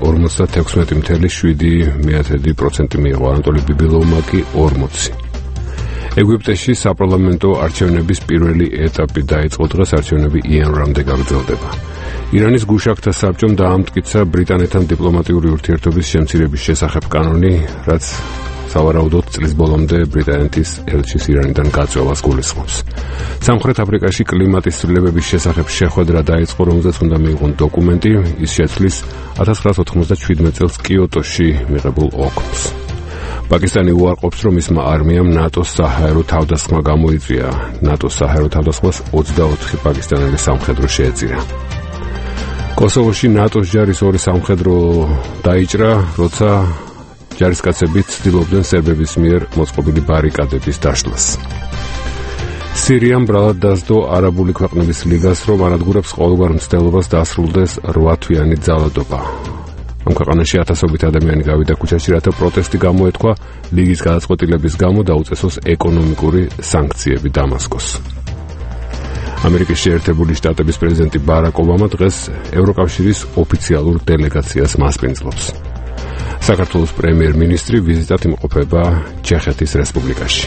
56.7% მიიღო, ანატოლი ბიბილოვმა კი 40. ეგვიპტეში საპარლამენტო არჩევნების პირველი ეტაპი დაიწყო დღეს, არჩევნები იანვრამდე გაგრძელდება. ირანის გუშაქთა საბჭომ დაამტკიცა ბრიტანეთთან დიპლომატიური ურთიერთობის შემცირების შესახებ კანონი, რაც სავარაუდოდ წლის ბოლომდე ბრიტანეთის ელჩის ირანიდან გაწვევას გულისხმობს. სამხრეთ აფრიკაში კლიმატის ცვლილებების შესახებ შეხვედრა დაიწყო, რომელზეც უნდა მიიღონ დოკუმენტი. ის შეცვლის 1997 წელს კიოტოში მიღებულ ოქროს. პაკისტანი უარყოფს, რომ მისმა არმიამ ნატოს საჰაერო თავდასხმა გამოიწვია. ნატოს საჰაერო თავდასხმას 24 პაკისტანელი სამხედრო შეეწირა. კოსოვოში ნატოს ჯარის ორი სამხედრო დაიჭრა, როცა ჯარისკაცები ცდილობდნენ სერბების მიერ მოწყობილი ბარიკადების დაშლას. სირიამ ბრალად დასდო არაბული ქვეყნების ლიგას, რომ ანადგურებს ყოველგვარ მცდელობას დასრულდეს 8 თვიანი ძალადობა. ამ ქვეყანაში ათასობით ადამიანი გავიდა ქუჩაში, რათა პროტესტი გამოეთქვა ლიგის გადაწყვეტილების გამო დაუწესოს ეკონომიკური სანქციები დამასკოს. ამერიკის შეერთებული შტატების პრეზიდენტი ბარაკ ობამა დღეს ევროკავშირის ოფიციალურ დელეგაციას მასპინძლობს. საქართველოს პრემიერ-მინისტრი ვიზიტად იმყოფება ჩეხეთის რესპუბლიკაში.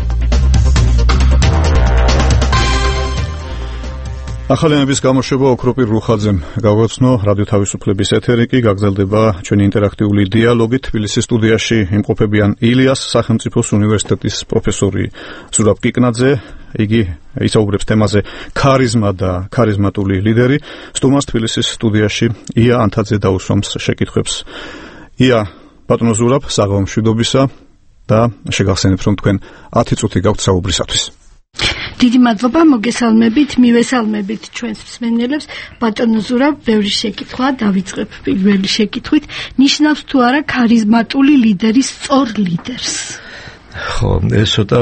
ახალი ამბების გამოშვება ოქროპირ რუხაძემ გავაცნო. რადიო თავისუფლების ეთერი კი გაგრძელდება ჩვენი ინტერაქტიული დიალოგი. თბილისის სტუდიაში იმყოფებიან ილიას სახელმწიფოს უნივერსიტეტის პროფესორი ზურაბ კიკნაძე. იგი ისაუბრებს თემაზე ქარიზმა და ქარიზმატული ლიდერი. სტუმარს თბილისის სტუდიაში ია ანთაძე დაუსვამს შეკითხვებს. ია, ბატონო ზურაბ, საღამოს მშვიდობისა და შეგახსენებთ, რომ თქვენ 10 წუთი გაქვთ საუბრისათვის. დიდი მადლობა, მოგესალმებით, მივესალმებით ჩვენს მსმენელებს. ბატონო ზურაბ, ბევრი შეკითხვა, დავიწყებ პირველი შეკითხვით. ნიშნავს თუ არა ქარიზმატული ლიდერის სწორ ლიდერს? ხო, ეს ცოტა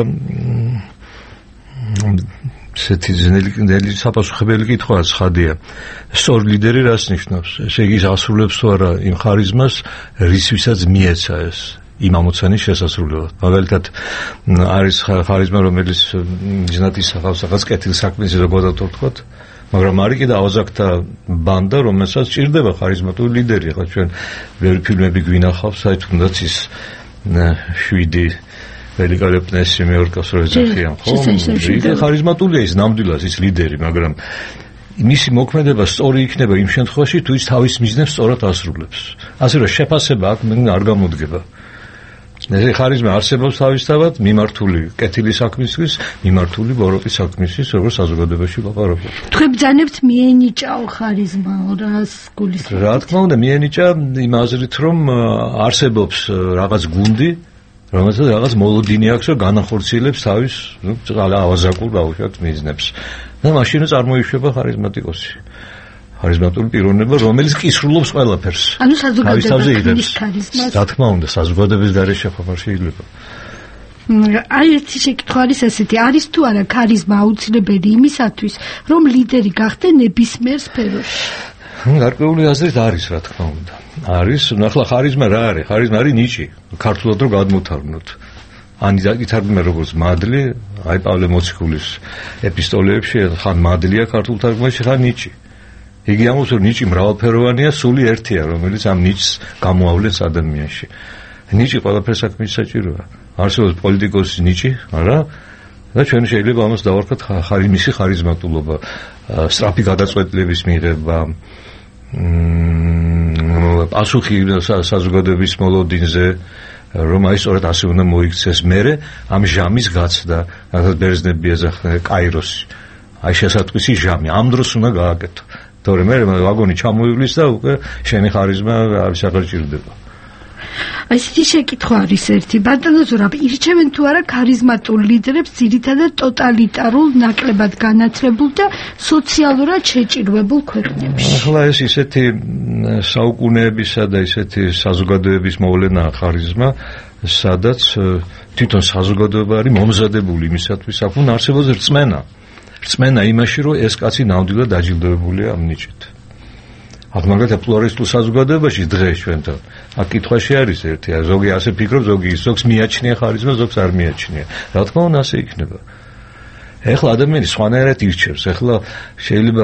ესეთი ძნელი საპასუხებელი კითხვაა, ცხადია. სწორ ლიდერი რას ნიშნავს? ესე იგი ასრულებს თუ არა იმ ხარიზმას, რისვისაც მიეცა ეს იმ ამოცანის შესასრულებლად. მაგალითად, არის ხარიზმა, რომელიც ჯნათ ისახავს რაღაც კეთილსაქმეს, როგორ ვთქვათ, მაგრამ არის კიდე ავაზაკთა ბანდა, რომელსაც ჭირდება ხარიზმატული ლიდერი. ახლა ჩვენ ბევრი ფილმები გვინახავს, აი თუნდაც ის 7 ველიკალეპნესი მეორკას რო ეძახიან, ხო? იგი ხარიზმატულია, ის ნამდვილად ის ლიდერი, მაგრამ მისი მოქმედება სწორი იქნება იმ შემთხვევაში, თუ ის თავის მიზნებს სწორად ასრულებს. ასე რომ შეფასება აქ არ გამოდგება. ეს ხარიზმა არსებობს თავისთავად, მიმართული კეთილი საქმისთვის, მიმართული ბოროტის საქმისთვის, როგორც საზოგადოებაში ლაპარაკობთ. თქვენ ბრძანებთ მიენიჭაო ხარიზმა, რას გულისხმობთ? რა თქმა უნდა, მიენიჭა იმ აზრით, რომ არსებობს რაღაც გუნდი, რომელსაც რაღაც მოლოდინი აქვს, რომ განახორციელებს თავის ავაზაკურ ბავშვად მიზნებს. და მაშინ წარმოიშვება ხარიზმატიკოსი. ხარიზმატული პიროვნება, რომელიც კისრულობს ყველაფერს. ანუ საზოგადოების ხარიზმას. რა თქმა უნდა, საზოგადოების გარეშე ხარ შეიძლება. აი ერთი შეკითხვა არის ესეთი, არის თუ არა ქარიზმა აუცილებელი იმისათვის, რომ ლიდერი გახდე ნებისმიერ სფეროში? გარკვეული აზრით არის, რა თქმა უნდა. არის, ახლა ხარიზმა რა არის? ხარიზმა არის ნიჭი, ქართულად რო გადმოთარგმნოთ. ან ითარგმნა როგორც მადლი, აი პავლე მოციქულის ეპისტოლეებში ხან მადლია ქართულ თარგმანში, ხან ნიჭი. იგი ამბობს, რომ ნიჭი მრავალფეროვანია, სული ერთია, რომელიც ამ ნიჭს გამოავლენს ადამიანში. ნიჭი ყველაფერს საქმის საჭიროა. არსებობს პოლიტიკოსის ნიჭი, არა? და ჩვენ შეიძლება ამას დავარქოთ მისი ხარიზმატულობა. სწრაფი გადაწყვეტილების მიღება, პასუხი საზოგადოების მოლოდინზე, რომ აი სწორედ ასე უნდა მოიქცეს მერე ამ ჟამის გაცდა, რადგან ბერძნები ეძახდნენ კაიროსი. აი შესატყვისი ჟამი, ამ დროს უნდა გააკეთო. თორემ მე ვაგონი ჩამოივლის და უკვე შენი ხარიზმა არის აღარჭირდება. აი ეს შეკითხვა არის ერთი. ბატონო ზურაბ, ირჩევენ თუ არა ქარიზმატულ ლიდერებს ძირითადად ტოტალიტარულ, ნაკლებად განათლებულ და სოციალურად შეჭირვებულ ქვეყნებში? ახლა ეს ისეთი საუკუნეებისა და ისეთი საზოგადოების მოვლენაა ხარიზმა, სადაც თვითონ საზოგადოება არის მომზადებული იმისათვის, აქ უნდა არსებობს რწმენა. რწმენა იმაში, რომ ეს კაცი ნამდვილად დაჯილდოებულია ამ ნიჭით. აქ მაგალითად პლურალისტულ საზოგადოებაში დღეს ჩვენთან აქ კითხვაში არის ერთი, ზოგი ასე ფიქრობს, ზოგი ის, ზოგს მიაჩნია ხარიზმა, ზოგს არ მიაჩნია. რა თქმა უნდა, ასე იქნება. ეხლა ადამიანი სხვანაირად ირჩევს. ეხლა შეიძლება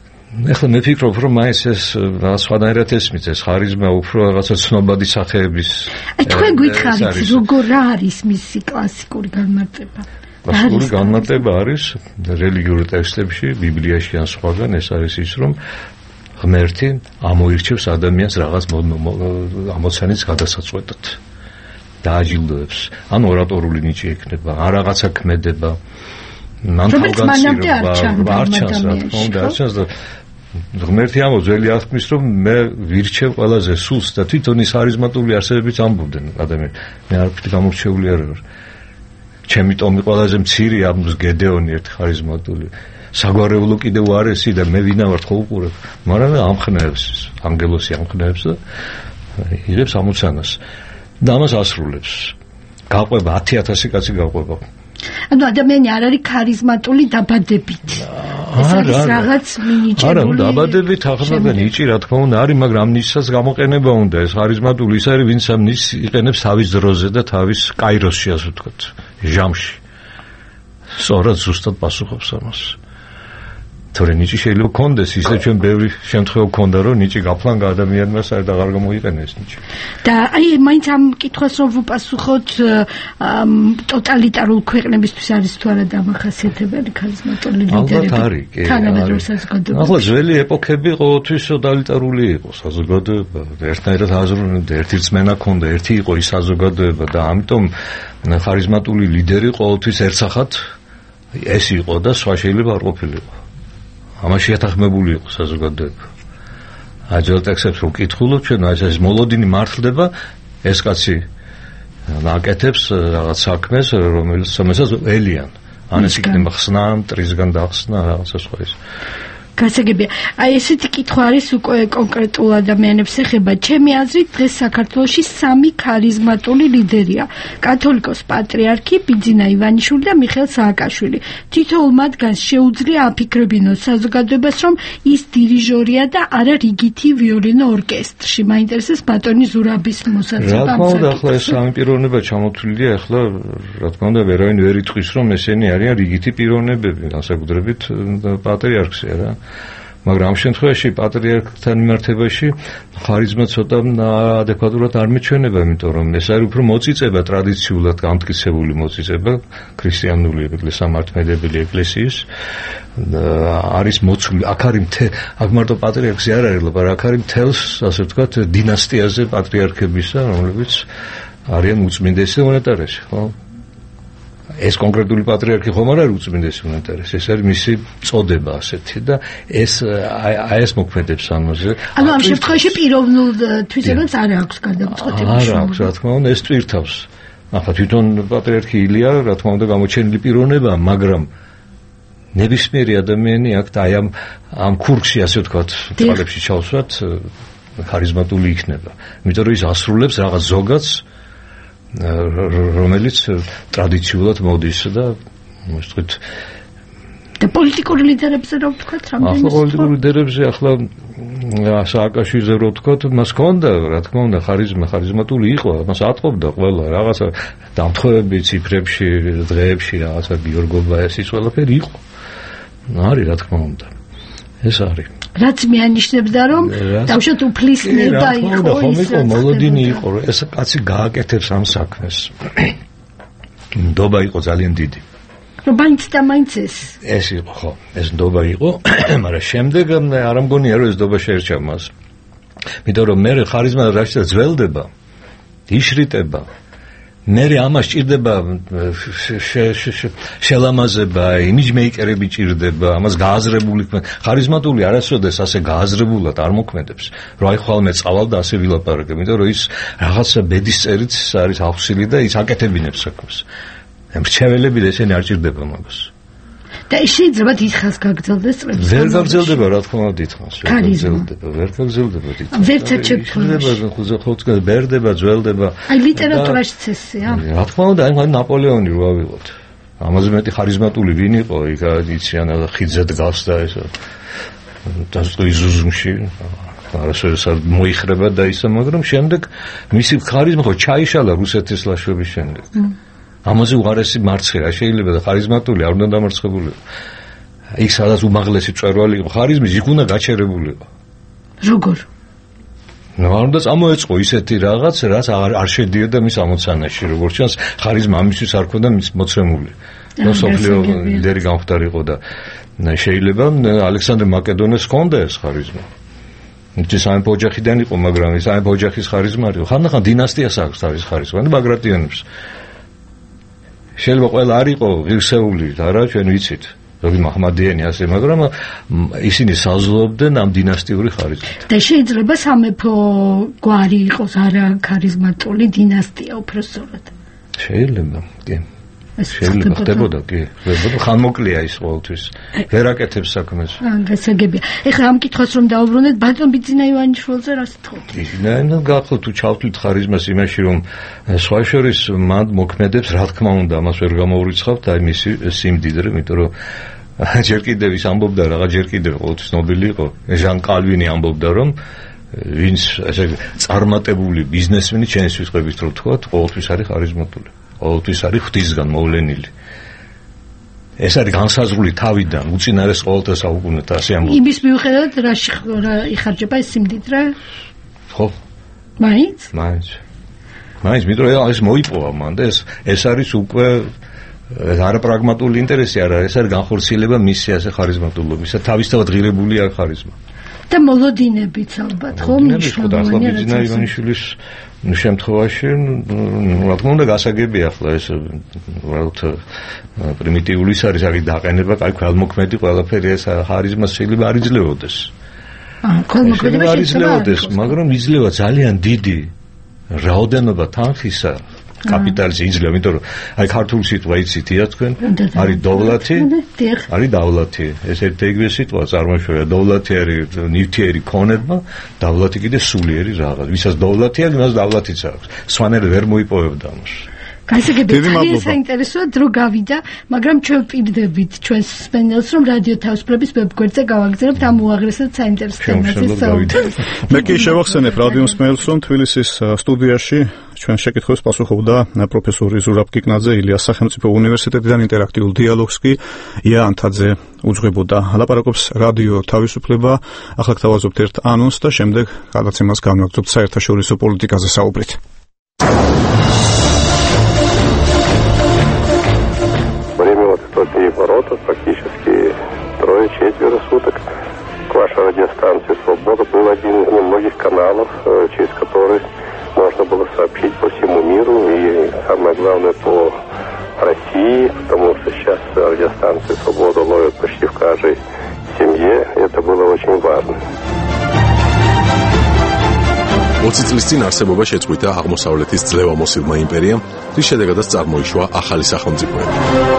მე ფიქრობ, რომ მაინც ეს სხვანაირად ესმის ეს ხარიზმა უფრო რაღაცა ცნობადი სახეების. თქვენ გითხარით, როგორ რა არის მისი კლასიკური განმარტება? კლასიკური განმარტება არის რელიგიურ ტექსტებში, ბიბლიაში ან სხვაგან, ეს არის ის, რომ ღმერთი ამოირჩევს ადამიანს რაღაც ამოცანის გადასაწყვეტად. დააჯილდოებს. ან ორატორული ნიჭი ექნება, ან რაღაცა ქმედება. მან თავგანწირობა, არჩევს, რა თქმა უნდა, არჩევს და ღმერთი ამბობს ძველი აღთქმის, რომ მე ვირჩევ ყველაზე სულს და თვითონ ის ხარიზმატული არსებებიც ამბობდნენ ადამიანს. მე არაფერი გამორჩეული არ ვარ. ჩემი ტომი ყველაზე მცირე ამბობს გედეონი ერთ ხარიზმატული. საგვარეულო კიდევ არესი და მე ვინა ვარ ხო უყურებ, მაგრამ ამხნევებს, ანგელოსი ამხნევებს და იღებს ამოცანას და ამას ასრულებს. გაყვება 10,000 კაცი გაყვება. ანუ ადამიანი არ არის ქარიზმატული დაბადებით. ეს არის რაღაც მინიჭებული. არა, დაბადებით ახლა ნიჭი რა თქმა უნდა არის, მაგრამ ნიჭსაც გამოყენება უნდა. ეს ხარიზმატული ის არის, ვინც ამ ნიჭს იყენებს თავის დროზე და თავის კაიროსში, ასე ვთქვათ, ჟამში. სწორად ზუსტად პასუხობს ამას. თორე ნიჭი შეიძლება კონდეს, ისე ჩვენ ბევრი შემთხვევა გქონდა, რომ ნიჭი გაფლანგა ადამიანმა საერთოდ აღარ გამოიყენეს ნიჭი. და აი მაინც ამ კითხვას რომ ვუპასუხოთ, ტოტალიტარულ ქვეყნებისთვის არის თუ არა დამახასიათებელი ქარიზმატული ლიდერები? თანამედროვე საზოგადოება. ახლა ძველი ეპოქები ყოველთვის ტოტალიტარული იყო საზოგადოება, ერთნაირად აზროვნებდა, ერთი რწმენა ჰქონდა, ერთი იყო ის საზოგადოება და ამიტომ ხარიზმატული ლიდერი ყოველთვის ერთხელ ეს იყო და სხვა შეიძლება არ ყოფილიყო. ამაში ეთანხმებული იყო საზოგადოება. აჯერ ტექსტებს რომ კითხულობ, ჩვენ ეს მოლოდინი მართლდება, ეს კაცი აკეთებს რაღაც საქმეს, რომელსაც ელიან. ან ეს იქნება ხსნა, მტრისგან დახსნა, რაღაცა სხვა ის. გასაგებია. აი ესეთი კითხვა არის უკვე კონკრეტულ ადამიანებს ეხება. ჩემი აზრით დღეს საქართველოში 3 ქარიზმატული ლიდერია. კათოლიკოს პატრიარქი ბიძინა ივანიშვილი და მიხეილ სააკაშვილი. თითოეულ მათგანს შეუძლია აფიქრებინოს საზოგადოებას, რომ ის დირიჟორია და არა რიგითი ვიოლინო ორკესტრში. მაინტერესებს ბატონი ზურაბის მოსაზრება. რა თქმა უნდა, ახლა ეს სამი პიროვნება ჩამოთვლილია, ახლა რა თქმა უნდა, ვერავინ ვერ იტყვის, რომ ესენი არიან რიგითი პიროვნებები, განსაკუთრებით პატრიარქზე რა. მაგრამ ამ შემთხვევაში პატრიარქთან მიმართებაში ხარიზმა ცოტა ადეკვატურად არ მეჩვენება, იმიტომ რომ ეს არის უფრო მოწიწება, ტრადიციულად გამტკიცებული მოწიწება ქრისტიანული სამართლმადიდებელი ეკლესიის. არის მოცული, აქ არის აქ მარტო პატრიარქზე არ არის, მაგრამ აქ არის მთელს, ასე ვთქვათ, დინასტიაზე პატრიარქებისა, რომლებიც არიან უწმინდესი მონეტარესი, ხო? ეს კონკრეტული პატრიარქი ხომ არ არის უწმინდესი მონეტარესი, ეს არის მისი წოდება ასეთი და ეს მოქმედებს ამაზე. ანუ ამ შემთხვევაში პიროვნულ თვისებას არ აქვს გადამწყვეტი მნიშვნელობა. არ აქვს, რა თქმა უნდა, ეს ტვირთავს. ახლა თვითონ პატრიარქი ილია, რა თქმა უნდა, გამოჩენილი პიროვნებაა, მაგრამ ნებისმიერი ადამიანი აქ აი ამ ქურქში, ასე ვთქვათ, თვალებში ჩავსვათ, ხარიზმატული იქნება. იმიტომ რომ ის ასრულებს რაღაც ზოგადს, რომელიც ტრადიციულად მოდის და მოსწყვით და პოლიტიკური ლიდერებზე რა ვთქვათ, რამდენი ახლა პოლიტიკური ლიდერებზე ახლა სააკაშვილიზე რა ვთქვათ, მას ჰქონდა, რა თქმა უნდა, ხარიზმატული იყო, მას ატყობდა ყველა რაღაცა დამთხოვები ციფრებში, დღეებში, რაღაცა გიორგობა, ეს ის ყველაფერი იყო. არის, რა თქმა უნდა. ეს არის. რაც მეანიშნებდა, რომ დავშოთ უფლისნება იყო, ის მოლოდინი იყო, ეს კაცი გააკეთებს ამ საქმეს. ნდობა იყო ძალიან დიდი. რომ მაინც და მაინც ეს იყო ხო, ეს ნდობა იყო, მაგრამ შემდეგ არ მგონია რომ ეს ნდობა შეერჩა მას. იმიტომ რომ მე ხარიზმა რაშიცა ძველდება, იშრიტება. მე ამას ჭირდება შელამაზება, იმიჯმეიკერები ჭირდება, ამას გააზრებული ხარიზმატული არასოდეს ასე გააზრებულად არ მოქმედებს. რომ აი ხვალ მე წავალ და ასე ვილაპარაკებ, იმიტომ რომ ის რაღაცა ბედის წერით არის ახსილი და ის აკეთებინებს საქმეს. მრჩეველები და ესენი არ ჭირდება მაგას. და შეიძლება დიდხანს გაგრძელდეს წლებს. ვერ გაგრძელდება რა თქმა უნდა დიდხანს. ვერ გაგრძელდება დიდხანს. ვერცად შეფრთხილება. ხო, ბერდება, ძველდება. აი ლიტერატურაშიც ესეა. რა თქმა უნდა, აი ნაპოლეონი რო ავიღოთ. ამაზე მეტი ხარიზმატული ვინ იყო? იქ იციან ხიძზე დგას და ეს დასწრების ზუზუმში. არასოდეს მოიხრება და ისა, მაგრამ შემდეგ მისი ხარიზმა ხო ჩაიშალა რუსეთის ლაშქრობის შემდეგ. ამაზე უღარესი მარცხი შეიძლება და ხარიზმატული არ უნდა დამარცხებულიყო. იქ სადაც უმაღლესი მწვერვალი იყო ხარიზმის, იქ უნდა გაჩერებულიყო. როგორ? არ უნდა წამოეწყო ისეთი რაღაც, რაც არ შედიოდა მის ამოცანაში, როგორც ჩანს, ხარიზმა ამისთვის არ ქონდა მის მოცემული. და სოფლიო ლიდერი გამხდარიყო და შეიძლება ალექსანდრე მაკედონეს ჰქონდა ეს ხარიზმა. ის სამეფო ოჯახიდან იყო, მაგრამ ის სამეფო ოჯახის ხარიზმა არ იყო. ხანდახან დინასტიას აქვს თავის ხარიზმა და ბაგრატიონებს. შეიძლება ყველა არ იყო ღირსეული, არა ჩვენ ვიცით, ზოგი მაჰმადიანი ასე, მაგრამ ისინი საზრდოობდნენ ამ დინასტიური ხარიზმით. და შეიძლება სამეფო გვარი იყოს არა ქარიზმატული დინასტია უბრალოდ. შეიძლება, კი. შეიძლება ხდებოდა, კი. ხანმოკლეა ის ყოველთვის. ვერ აკეთებს საქმეს. გასაგებია. ეხლა ამ კითხვას რომ დაუბრუნდეთ, ბატონ ბიძინა ივანიშვილზე რას თქოთ? ნაიდან გახლავთ თუ ჩავთვლით ხარიზმას იმაში, რომ სხვა შორის მან მოქმედებს, რა თქმა უნდა, ამას ვერ გამოვრიცხავთ, აი მისი სიმდიდრე, იმიტომ რომ ჯერ კიდევ ის ამბობდა, რაღაც ჯერ კიდევ ყოველთვის ნობილი იყო. ჟან კალვინი ამბობდა, რომ ვინც ესე წარმატებული ბიზნესმენი ჩვენს ვიწყებით რომ თქვათ, ყოველთვის არის ხარიზმატული. ყოველთვის არის ღვთისგან მოვლენილი. ეს არის განსაზღვრული თავიდან, უწინარეს ყოველთა საუკუნეთა ასე ამბობს. იმის მიუხედავად რა იხარჯება ეს სიმდიდრე? ხო. მაინც, იმიტომ რომ ეს მოიპოვა მან და ეს არის უკვე არაპრაგმატული ინტერესი არა, ეს არის განხორციელება მისი ასე ხარიზმატულობისა, თავისთავად ღირებული არ ხარიზმა. და მოლოდინებიც ალბათ, ხო, მნიშვნელოვანია. ბიძინა ივანიშვილის შემთხვევაში, რა თქმა უნდა, გასაგებია ახლა ეს უბრალოდ პრიმიტიული არის, არის დაყენება, კაი ქველმოქმედი ყველაფერი ეს ხარიზმას შეიძლება არ იძლეოდეს. ქველმოქმედება არ იძლეოდეს, მაგრამ იძლევა ძალიან დიდი რაოდენობა თანხისა. კაპიტალიზმი იძლევა, იმიტომ რომ აი ქართული სიტყვა იცითია თქვენ, არის დოვლათი, არის დავლათი. ეს ერთეიგივე სიტყვა წარმოიშვება, დოვლათი არის ნივთიერი ქონება, დავლათი კიდე სულიერი რაღაც. ვისაც დოვლათი აქვს, იმას დავლათიც აქვს. სვანელი ვერ მოიპოვებდა ამას. გასაგებია, საინტერესოა დრო გავიდა, მაგრამ ჩვენ ვპირდებით ჩვენს სპენელს, რომ რადიო თავისუფლების ვებგვერდზე გავაგზავნებთ ამ უაღრესად საინტერესო თემაზე საუბრს. მე კი შევახსენებ რადიო სპენელს, რომ თბილისის სტუდიაში ჩვენ შეკითხვებს პასუხობდა პროფესორი ზურაბ კიკნაძე, ილიას სახელმწიფო უნივერსიტეტიდან ინტერაქტიულ დიალოგს კი ია ანთაძე უძღვებოდა. ლაპარაკობს რადიო თავისუფლება, ახლა გთავაზობთ ერთ ანონსს და შემდეგ გადაცემას განვაგრძობთ საერთაშორისო პოლიტიკაზე საუბრით. Воротов практически 3-4 суток к вашей радиостанции «Свобода» был один из немногих каналов, через который можно было сообщить по всему миру и, самое главное, по России, потому что сейчас радиостанции «Свобода» ловят почти в каждой семье. Это было очень важно. 20 წლის წინ არსებობა შეწყვიტა აღმოსავლეთის ძლევამოსილმა იმპერიამ, რის შედეგადაც წარმოიშვა ახალი სახელმწიფოები.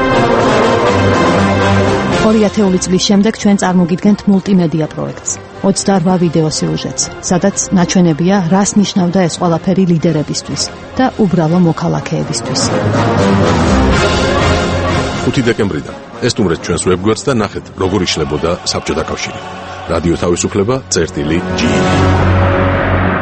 2000 წლის შემდეგ ჩვენ წარმოგიდგენთ მულტიმედია პროექტს, 28 ვიდეო სიუჟეტს, სადაც ნაჩვენებია, რას ნიშნავდა ეს ყველაფერი ლიდერებისთვის და უბრალო მოქალაქეებისთვის. 5 დეკემბრიდან ესტუმრეთ ჩვენს ვებგვერდს და ნახეთ, როგორ იშლებოდა საბჭოთა კავშირი. რადიო თავისუფლება წერტილი G.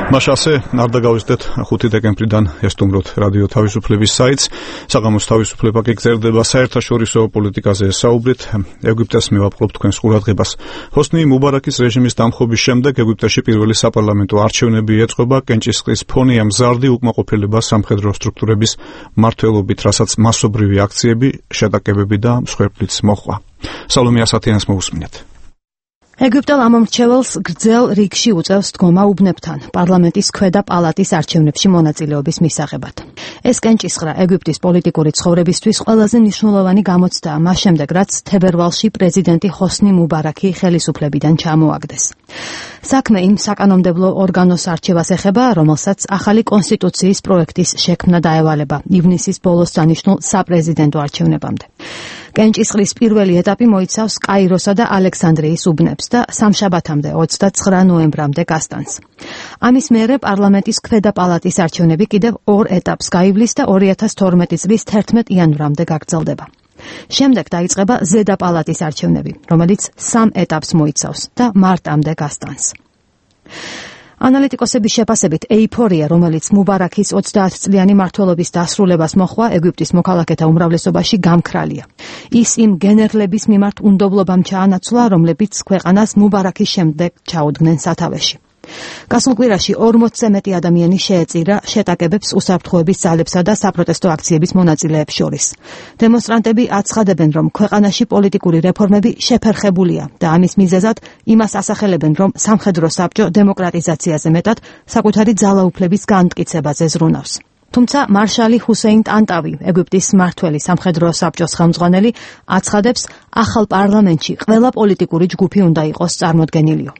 მაშასე არ დაგავიწყდეთ 5 დეკემბრიდან ესტუმროთ რადიო თავისუფლების საიტს. საღამოს თავისუფლება გეგზერდება საერთაშორისო პოლიტიკაზე საუბრით. ეგვიპტეს მივაპყრობთ თქვენს ყურადღებას. ჰოსნი მუბარაკის რეჟიმის დამხობის შემდეგ ეგვიპტეში პირველი საპარლამენტო არჩევნები ეწყობა. კენჭისყრის ფონია მზარდი უკმაყოფილება სამხედრო სტრუქტურების მმართველობით, რასაც მასობრივი აქციები, შეტაკებები და მსხვერპლიც მოჰყვა. სალომე ასათიანს მოусმინეთ. ეგვიპტელ ამომრჩეველს გრძელ რიგში უწევს დგომა უბნებთან პარლამენტის ქვედა პალატის არჩევნებში მონაწილეობის მისაღებად. ეს კენჭისყრა ეგვიპტის პოლიტიკური ცხოვრებისთვის ყველაზე მნიშვნელოვანი გამოცდაა მას შემდეგ, რაც თებერვალში პრეზიდენტი ჰოსნი მუბარაკი ხელისუფლებიდან ჩამოაგდეს. საქმე იმ საკანონმდებლო ორგანოს არჩევას ეხება, რომელსაც ახალი კონსტიტუციის პროექტის შექმნა დაევალება ივნისის ბოლოს დანიშნულ საპრეზიდენტო არჩევნებამდე. კენჭისყრის პირველი ეტაპი მოიცავს კაიროსა და ალექსანდრიის უბნებს და სამშაბათამდე 29 ნოემბრამდე გასტანს. ამის მერე პარლამენტის ქვედა პალატის არჩევნები კიდევ 2 ეტაპს გაივლის და 2012 წლის 11 იანვრამდე გაგრძელდება. შემდეგ დაიწყება ზედა პალატის არჩევნები, რომელიც 3 ეტაპს მოიცავს და მარტამდე გასტანს. ანალიტიკოსების შეფასებით ეიფორია, რომელიც მუბარაკის 30 წლიანი მმართველობის დასრულებას მოჰყვა, ეგვიპტის მოქალაქეთა უმრავლესობაში გამქრალია. ის იმ გენერლების მიმართ უნდობლობამ ჩაანაცვლა, რომლებიც ქვეყანას მუბარაკის შემდეგ ჩაუდგნენ სათავეში. გასულ კვირაში 40-ზე მეტი ადამიანი შეეწირა შეტაკებებს უსაფრთხოების ძალებსა და საპროტესტო აქციების მონაწილეებს შორის. დემონსტრანტები აცხადებენ, რომ ქვეყანაში პოლიტიკური რეფორმები შეფერხებულია და ამის მიზეზად იმას ასახელებენ, რომ სამხედრო საბჭო დემოკრატიზაციაზე მეტად საკუთარი ძალაუფლების განმტკიცებაზე ზრუნავს. თუმცა მარშალი ჰუსეინ ტანტავი, ეგვიპტის მმართველი სამხედრო საბჭოს ხელმძღვანელი, აცხადებს, ახალ პარლამენტში ყველა პოლიტიკური ჯგუფი უნდა იყოს წარმოდგენილიო.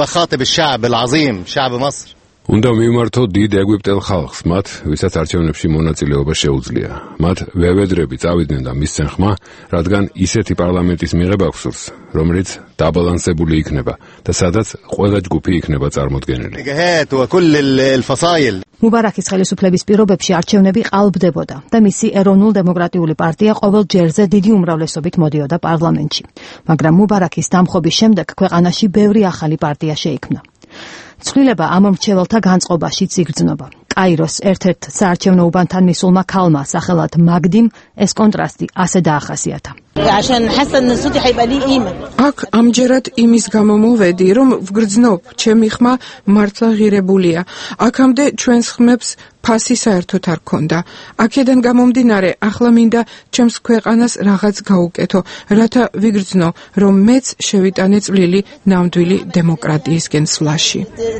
უნდა მიმართო დიდ ეგვიპტელ ხალხს, მათ, ვისაც არჩევნებში მონაწილეობა შეუძლია. მათ ვევედრები წავიდნენ და მისცენ ხმა, რადგან ისეთი პარლამენტის მიღება გვსურს, რომელიც დაბალანსებული იქნება და სადაც ყველა ჯგუფი იქნება წარმოდგენილი. მუბარაკის ხელისუფლების პირობებში არჩევნები ყალბდებოდა და მისი ეროვნულ-დემოკრატიული პარტია ყოველ ჯერზე დიდი უმრავლესობით მოდიოდა პარლამენტში. მაგრამ მუბარაკის დამხობის შემდეგ ქვეყანაში ბევრი ახალი პარტია შეიქმნა. ცვლილება ამომრჩეველთა განწყობაშიც იგრძნობა. კაიროს ერთ-ერთ საარჩევნო უბანთან მისულმა ქალმა სახელად მაგდიმ ეს კონტრასტი ასე დაახასიათა. აქ ამჯერად იმის გამო მოვედი, რომ ვგრძნობ, ჩემი ხმა მართლა ღირებულია. აქამდე ჩვენს ხმებს ფასი საერთოდ არ ქონდა. აქედან გამომდინარე, ახლა მინდა ჩემს ქვეყანას რაღაც გაუკეთო, რათა ვიგრძნო, რომ მეც შევიტანე წვლილი ნამდვილი დემოკრატიისკენ სვლაში.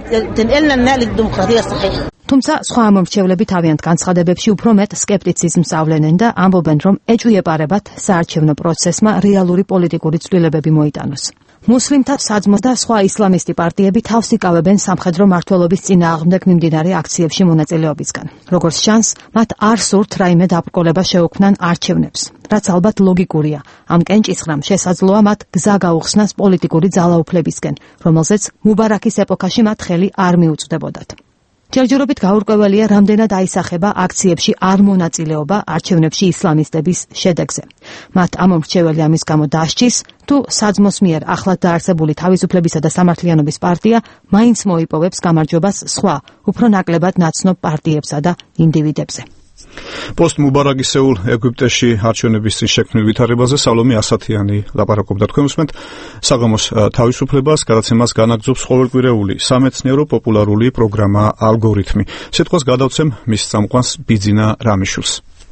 თუმცა სხვა ამომრჩევლები თავიანთ განცხადებებში უფრო მეტ სკეპტიციზმს ავლენენ და ამბობენ, რომ ეჭვიეპარებათ საარჩევნო პროცესმა რეალური პოლიტიკური ცვლილებები მოიტანოს. მუსლიმთა საძმო და სხვა ისლამისტი პარტიები თავს იკავებენ სამხედრო მმართველობის წინააღმდეგ მიმდინარე აქციებში მონაწილეობისგან. როგორც ჩანს, მათ არ სურთ რაიმე დაბრკოლება შეუქმნან არჩევნებს, რაც ალბათ ლოგიკურია. ამ კენჭისყრამ შესაძლოა მათ გზა გაუხსნას პოლიტიკური ძალაუფლებისკენ, რომელზეც მუბარაკის ეპოქაში მათ ხელი არ მიუწვდებოდათ. ჯერჯერობით გაურკვეველია, რამდენად აისახება აქციებში არ მონაწილეობა არჩევნებში ისლამისტების შედეგზე. მათ ამომრჩეველი ამის გამო დასჯის, თუ საძმოს მიერ ახლად დაარსებული თავისუფლებისა და სამართლიანობის პარტია მაინც მოიპოვებს გამარჯვებას სხვა, უფრო ნაკლებად ნაცნობ პარტიებსა და ინდივიდებზე. პოსტ-მუბარაკისეულ ეგვიპტეში არჩევნების წინ შექმნილ ვითარებაზე სალომე ასათიანი ლაპარაკობდა. თქვენ უსმენთ საღამოს თავისუფლებას, გადაცემას განაგრძობს ყოველკვირეული სამეცნიერო პოპულარული პროგრამა ალგორითმი. სიტყვას გადავცემ მის წამყვანს ბიძინა რამიშვილს.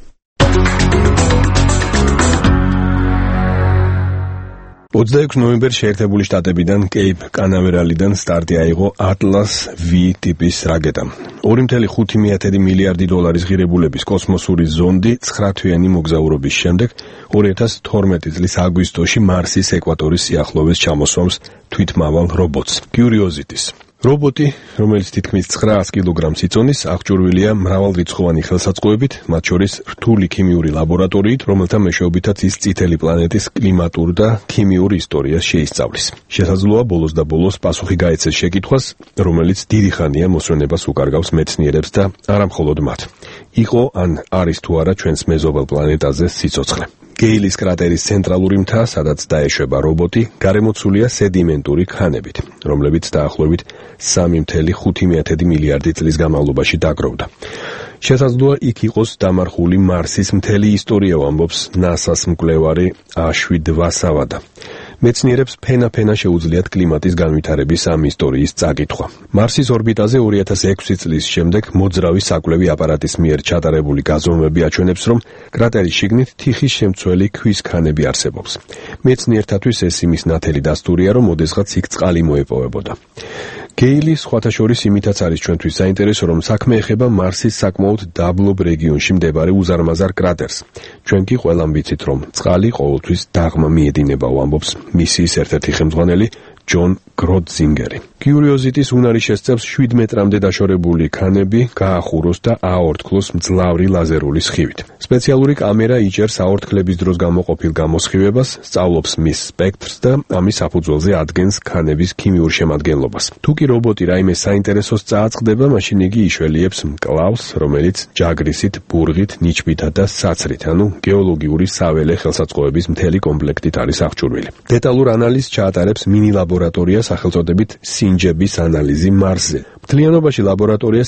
26 ნოემბერს შეერთებული შტატებიდან კეიპ კანავერალიდან სტარტი აიღო Atlas V ტიპის რაკეტა. 2.5 მილიარდი დოლარის ღირებულების კოსმოსური ზონდი 9 თვიანი მოგზაურობის შემდეგ 2012 წლის აგვისტოში მარსის ეკვატორის სიახლოვეს ჩამოსვამს თვითმავალ რობოტს Curiosity-ს. რობოტი, რომელიც თითქმის 900 კილოგრამს იწონის, აღჭურვილია მრავალრიცხოვანი ხელსაწყოებით, მათ შორის რთული ქიმიური ლაბორატორიით, რომელთა მეშვეობითაც ის წითელი პლანეტის კლიმატურ და ქიმიურ ისტორიას შეისწავლის. შესაძლოა ბოლოს და ბოლოს პასუხი გაეცეს შეკითხვას, რომელიც დიდი ხანია მოსვენებას უკარგავს მეცნიერებს და არა მხოლოდ მათ. იყო ან არის თუ არა ჩვენს მეზობელ პლანეტაზე სიცოცხლე. გეილის კრატერის ცენტრალური მთა, სადაც დაეშვება რობოტი, გარემოცულია სედიმენტური ქანებით, რომლებიც დაახლოებით 3.5 მილიარდი წლის განმავლობაში დაგროვდა. შესაძლოა იქ იყოს დამარხული მარსის მთელი ისტორია, ამბობს NASA-ს მკვლევარი აშვიდ ვასავადა. მეცნიერებს ფენა შეუძლიათ კლიმატის განვითარების ამ ისტორიის წაკითხვა. მარსის ორბიტაზე 2006 წლის შემდეგ მოძრავი საკვლევი აპარატის მიერ ჩატარებული გაზომვები აჩვენებს, რომ კრატერის შიგნით თიხის შემცველი ქვის ქანები არსებობს. მეცნიერთათვის ეს იმის ნათელი დასტურია, რომ ოდესღაც იქ წყალი მოეპოვებოდა. გეილი სხვათა შორის იმითაც არის ჩვენთვის საინტერესო, რომ საქმე ეხება მარსის საკმაოდ დაბლობ რეგიონში მდებარე უზარმაზარ კრატერს. ჩვენ კი ყველამ ვიცით, რომ წყალი ყოველთვის დაღმა მიედინება, ამბობს მისიის ერთ-ერთი ხელმძღვანელი ჯონ გროდზინგერი. კიურიოზიტის უნარის შესწევს 7 მეტრამდე დაშორებული ქანები გაახუროს და აორთქლოს მძლავრი ლაზერული სხივით. სპეციალური კამერა იჭერს აორთქლების დროს გამოყოფილ გამოსხივებას, სწავლობს მის სპექტრს და ამის საფუძველზე ადგენს ქანების ქიმიურ შემადგენლობას. თუ კი რობოტი რაიმე საინტერესოს წააწყდება, მაშინ იგი იშველიებს მკლავს, რომელიც ჯაგრისით, ბურღით, ნიჩბითა და საცრით, ანუ გეოლოგიური საველე ხელსაწყოების მთელი კომპლექტით არის აღჭურვილი. დეტალურ ანალიზს ჩაატარებს მინი ლაბორატორია სახელწოდებით სინჯების ანალიზი მარსზე. მთლიანობაში ლაბორატორია